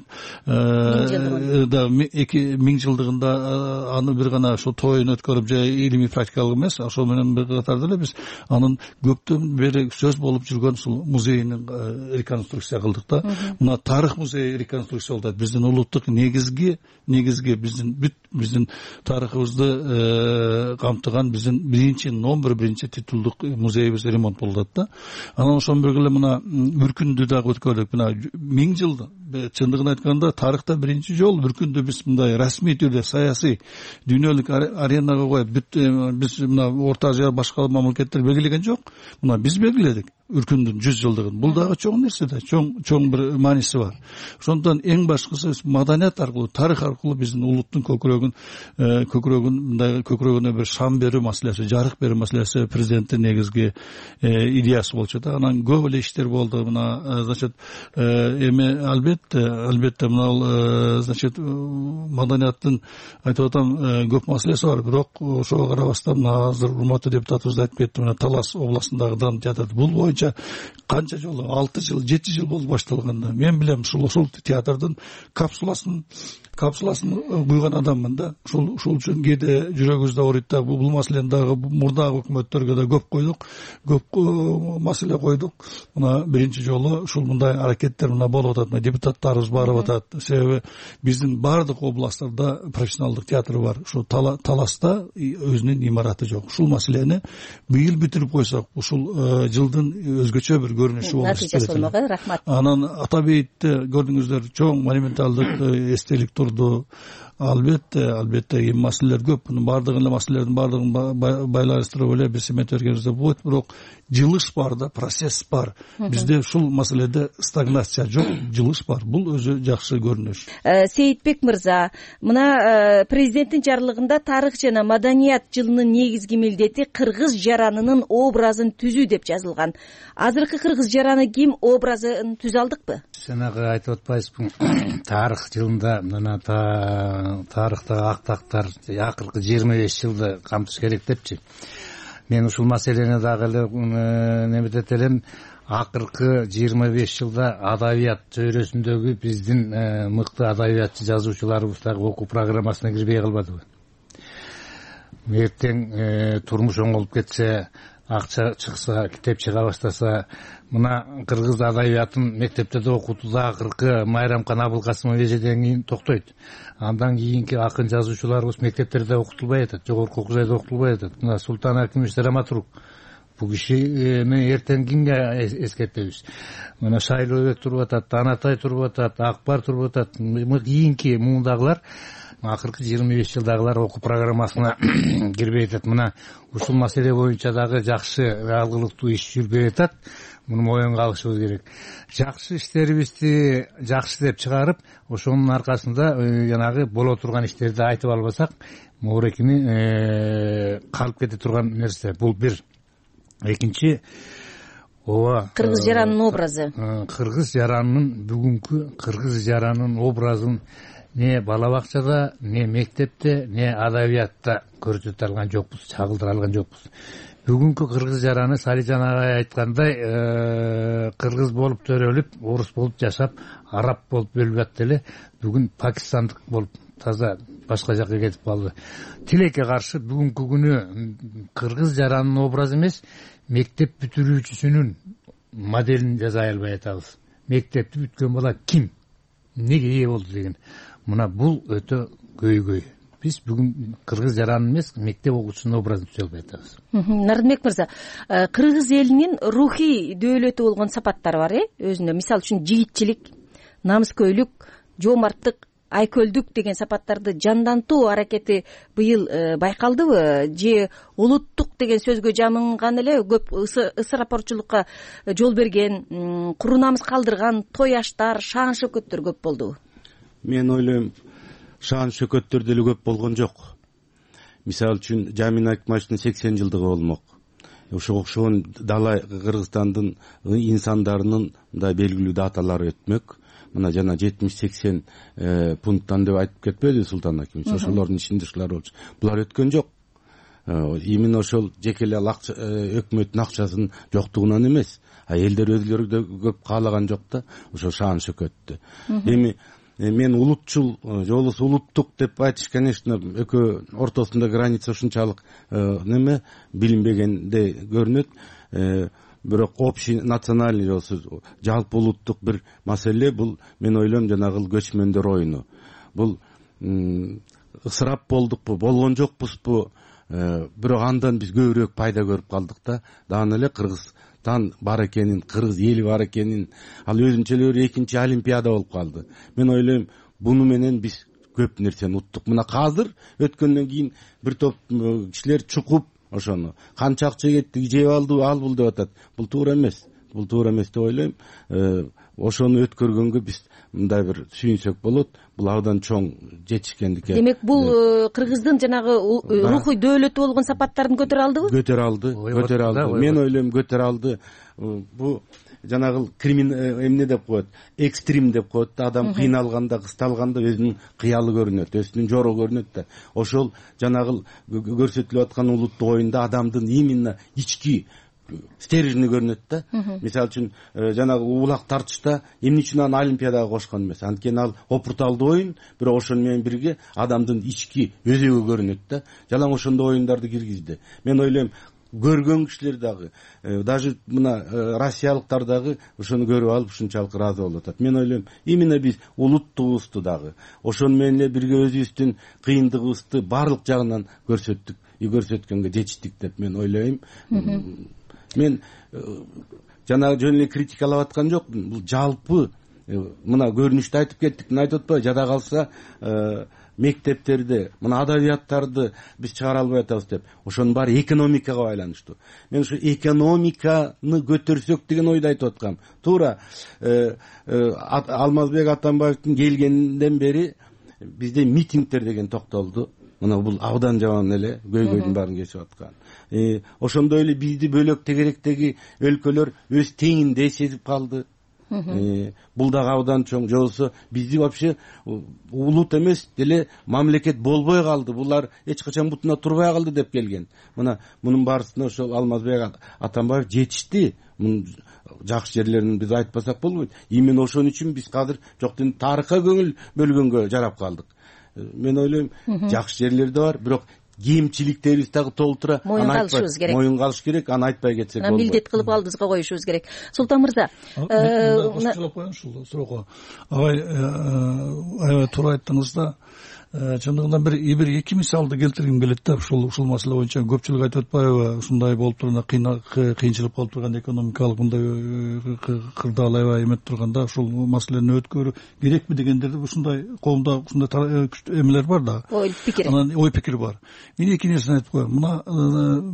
2000 жылдыгында аны бир гана ошо тоюн өткөрүп, же илимий практикалык эмес, ошол менен бир катарда эле биз анын көптөн бери сөз болуп жүргөн ушул музейинин реконструкция кылдык да. Мына тарых музейи реконструкция болуп атат. Биздин улуттук негизги биздин тарыхыбызды камтыган биздин номер биринчи титулдук музейибиз ремонт болуп атат да. Анан ошон бирге эле мына Үркүндү дагы өткөрдүк. Мына 1000 жыл, чындыгын айтканда тарыхта биринчи жолу Үркүндү биз мындай расмий түрдө саясий дүйнөлүк аренага коюп, биз мына Орто Азия башка мамлекеттер белгилеген жок. Мына биз белгиледик Үркүндүн 100 жылдыгын. Бул дагы чоң нерсе да, чоң бир мааниси бар. Ошондон эң башкысы маданият аркылуу, тарых аркылуу биздин улуттун көкүрөгүнө бир шам берүү маселеси, жарык берүү маселеси президенттин негизги идеясы болчу да. Анан көп эле иштер болду. Мына значит эми албетте мына значит маданияттын айтып атам көп маселеси бар, бирок ошого карабастан мына азыр урматтуу депутатыбыз айтып кетти, мына Талас областындагы драма театры бул боюнча канча жолу 6 жыл, 7 жыл болду башталганда. Мен билем, ушул театрдын капсуласын куйган адаммын да. Ушул үчүн кээде жүрөгүбүздө ооруйт да. Бул маселени дагы мурдагы өкмөттөргө да көп койдук, көп маселе койдук. Мына биринчи жолу ушул мындай аракеттер мына болуп атат. Депутаттарыбыз барып атат. Себеби биздин бардык областтарда профессионалдык театр бар. Ушул Таласта өзүнүн имараты жок. Ушул маселени быйыл бүтүрүп койсок, ушул жылдын өзгөчө бир көрүнүшү болуп натыйжасы болмок. Рахмат. Анан Ата-бейитте көрдүңүздөр, чоң монументалдык эстелик турду. Албетте эми маселелер көп. Мунун бардыгын байланыштырып эле биз эметип бергенибизде болот, бирок жылыш бар да, процесс бар. Бизде ушул маселеде стагнация жок, жылыш бар. Бул өзү жакшы көрүнүш. Сейитбек мырза, мына президенттин жарлыгында тарых жана маданият жылынын негизги милдети кыргыз жаранынын образын түзүү деп жазылган. Азыркы кыргыз жараны ким, образын түзө алдыкпы? Жанагы айтып атпайсызбы, тарых жылында мына тарыхтагы актактар акыркы 25 жылды камтыш керек депчи. Мен ушул маселени дагы эле неметет элем. Акыркы 25 жылда адабият чөйрөсүндөгү биздин мыкты адабиятчы жазуучуларыбыз дагы окуу программасына кирбей калбадыбы? Эртең турмуш оңолуп кетсе, акча чыкса, китеп чыга баштаса, мына кыргыз адабиятын мектептерде окутууда акыркы Майрамкан Абылкасымов эжеден кийин токтойт. Андан кийинки акын жазуучуларыбыз мектептерде окутулбай атат, жогорку окуу жайда окутулбай атат. Мына Султан Акимович драматург. Бул кишини эртең кимге эскертебиз? Мына Шайлообек туруп атат, Танатай туруп атат, Акбар туруп атат. Кийинки мундагылар акыркы 25 жылдагылар окуу программасына кирбей атат. Мына ушул маселе боюнча дагы жакшы алгылыктуу иш жүрбөй атат. Муну моюнга алышыбыз керек. Жакшы иштерибизди жакшы деп чыгарып, ошонун аркасында жанагы боло турган иштерди айтып албасак, моорекини калып кете турган нерсе. Бул бир. Экинчи, ооба, кыргыз жаранынын образы. Кыргыз жаранынын бүгүнкү кыргыз жаранынын образын не бала бакчада, не мектепте, не адабиятта көрсөтө алган жокпуз, чагылдыра алган жокпуз. Бүгүнкү кыргыз жараны Салижан агай айткандай, кыргыз болуп төрөлүп, орус болуп жашап, араб болуп өлүп атты эле, бүгүн пакистандык болуп таза башка жака кетип калды. Тилекке каршы бүгүнкү күнү кыргыз жаранынын образы эмес, мектеп бүтүрүүчүсүнүн моделин жасай албай атабыз. Мектепти бүткөн бала ким, эмнеге ээ болду деген. Мына бул өтө көйгөй. Биз бүгүн кыргыз жаранын эмес, мектеп окуучусунун образын түзө албай атабыз. Нарынбек мырза, кыргыз элинин рухий дөөлөтү болгон сапаттары бар, өзүндө. Мисалы үчүн жигитчилик, намыскөйлүк, жоомарттык, айкөлдүк деген сапаттарды жандантуу аракети быйыл байкалдыбы, же улуттук деген сөзгө жамынган эле көп ысырапорчулукка жол берген, куру намыс калдырган той аштар, шаан шөкөттөр көп болдубу? Мен ойлойм, шаан шөкөттөр деле көп болгон жок. Мисалы үчүн Жамин Акмаштын 80 жылдыгы болмок. Ошого окшогон дала Кыргызстандын инсандарынын да белгилүү даталары өтмөк. Мына жана 70-80 пункттан деп айтып кетпеди Султан Акимович. Ошолордун ичинде ушулар болчу. Булар өткөн жок. Именно ошол жекеле өкмөттүн акчасынын жоктугунан эмес, элдер өзүлөрү да көп каалаган жок да ошо шаан шөкөттү. Эми мен улутчул же болбосо улуттук деп айтыш, конечно, экөө ортосунда граница ушунчалык неме билинбегенде көрүнөт. Бирок общий национальный же болбосо жалпы улуттук бир маселе бул, мен ойлойм, жанагы көчмөндөр оюну. Бул ысырап болдукпу, болгон жокпузбу, бирок андан биз көбүрөөк пайда көрүп калдык да. Дагы эле Кыргызстан бар экенин, кыргыз эли бар экенин, ал өзүнчө эле экинчи олимпиада болуп калды. Мен ойлойм, буну менен биз көп нерсени уттук. Мына азыр өткөндөн кийин бир топ кишилер чукуп ошону канча акча кетти, жеп алды, ал бул деп атат. Бул туура эмес. Бул туура эмес деп ойлойм. Ошону өткөргөнгө биз мындай бир сүйүнсөк болот. Бул абдан чоң жетишкендик. Демек, бул кыргыздын жанагы рухий дөөлөтү болгон сапаттарын көтөрө алдыбы? Көтөрө алды. Мен ойлойм, көтөрө алды. Бу жанагы эмне деп коет, экстрим деп коет да. Адам кыйналганда, кысталганда өзүнүн кыялы көрүнөт, өзүнүн жоро көрүнөт да. Ошол жанагы көрсөтүлүп аткан улуттук оюнда адамдын именно ички стержини көрүнөт да. Мисалы үчүн жанагы улак тартышта эмне үчүн аны олимпиадага кошкон эмес? Анткени ал опурталдуу оюн, бирок ошону менен бирге адамдын ички өзөгү көрүнөт да. Жалаң ошондой оюндарды киргизди. Мен ойлойм, көргөн кишилер дагы, даже мына россиялыктар дагы ошону көрүп алып ушунчалык ыраазы болуп атат. Мен ойлойм, именно биз улуттугубузду дагы, ошону менен эле бирге өзүбүздүн кыйындыгыбызды баардык жагынан көрсөттүк, көрсөткөнгө жетиштик деп мен ойлойм. Мен жана жөн эле критикалап аткан жокмун. Бул жалпы мына көрүнүштү айтып кеттик. Мына айтып атпайбы, жада калса мектептерде мына адабияттарды биз чыгара албай атабыз деп. Ошонун баары экономикага байланыштуу. Мен ушу экономиканы көтөрсөк деген ойду айтып аткам. Туура Алмазбек Атамбаевдин келгенден бери бизде митингдер деген токтолду. Мына бул абдан жаман эле көйгөйдүн баарын кечип аткан. Ошондой эле бизди бөлөк тегеректеги өлкөлөр өз теңинде сезип калды. Бул дагы абдан чоң. Же болбосо бизди вообще улут эмес деле мамлекет болбой калды. Булар эч качан бутуна турбай калды деп келген. Мына мунун баарысына ошол Алмазбек Атамбаев жетишти. Мунун жакшы жерлерин биз айтпасак болбойт. Именно ошон үчүн биз азыр жоктун тарыхка көңүл бөлгөнгө жарап калдык. Мен ойлойм, жакшы жерлер да бар, бирок кемчиликтерибиз дагы толтура моюн калыш керек, аны айтпай кетсек болбойт. Милдет кылып алдыбызга коюшубуз керек. Султан мырза, кошчулап коеюн ушул суроого. Аябай туура айттыңыз да. Чындыгында бир 2 мисалды келтиргим келет да, ушул маселе боюнча. Көпчүлүк айтып атпайбы, ушундай болуп турганда, кыйынчылык болуп турганда, экономикалык мындай кырдаал аябай эметип турганда, ушул маселени өткөрүү керекпи дегендерде ушундай коомдо ушундай эмелер бар да. Ой пикир бар. Мен эки нерсени айтып коеюн. Мына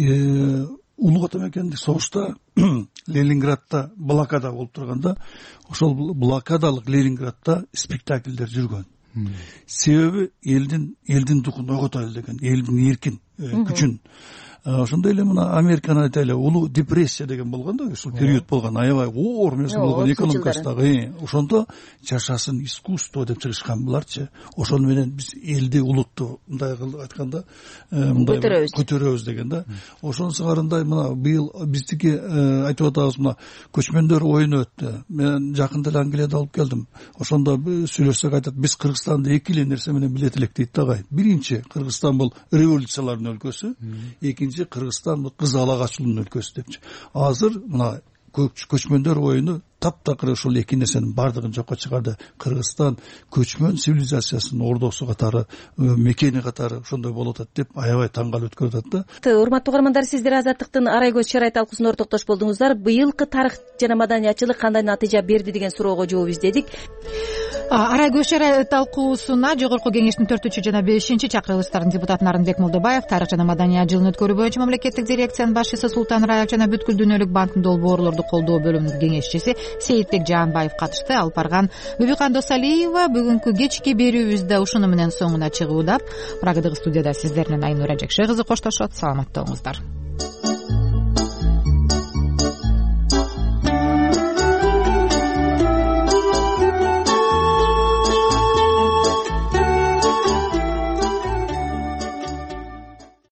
Улуу Ата мекендик согушта Ленинградда блокада болуп турганда, ошол блокадалык Ленинградда спектакльдер жүргөн. Себеби элдин духун ойготолу деген, элдин эркин күчүн ошондой эле мына Американы айтайлы, улуу депрессия деген болгон да, ушул период болгон, аябай оор мезгил болгон экономикасындагы. Ошондо жашасын искусство деп чыгышкан буларчы. Ошол менен биз элди, улутту мындай кылып айтканда көтөрөбүз деген да. Ошонун сыңарындай мына быйыл биздики айтып атабыз, мына көчмөндөр оюну өттү. Мен жакында эле Англияда алып келдим. Ошондо сүйлөшсөк айтат, биз Кыргызстанды эки эле нерсе менен билет элек дейт да агай. Биринчи, Кыргызстан бул революциялардын өлкөсү, экинчи, Кыргызстан бул кыз ала качуунун өлкөсү депчи. Азыр мына көчмөндөр оюну таптакыр ушул эки нерсенин бардыгын жокко чыгарды. Кыргызстан көчмөн цивилизациясынын ордосу катары, мекени катары ошондой болуп атат деп аябай таң калып өткөрүп атат да. Урматтуу угармандар, сиздер Азаттыктын Арай көз чарай талкуусуна ортоктош болдуңуздар. Быйылкы тарых жана маданиятчылык кандай натыйжа берди деген суроого жооп издедик. Арай көз чарай талкуусуна Жогорку Кеңештин 4 жана 5 чакырылыштарынын депутаты Нарынбек Молдобаев, тарых жана маданият жылын өткөрүү боюнча мамлекеттик дирекциянын башчысы Султан Раев жана Бүткүл дүйнөлүк банктын долбоорлорду колдоо бөлүмүнүн кеңешчиси Сейитбек Жаанбаев катышты. Алып барган Бүбүкан Досалиева бүгүнкү кечки берүүбүздө ушуну менен соңуна чыгууда. Прагадагы студияда сиздер менен Айнура Жакшый кызы коштошот. Саламатта болуңуздар.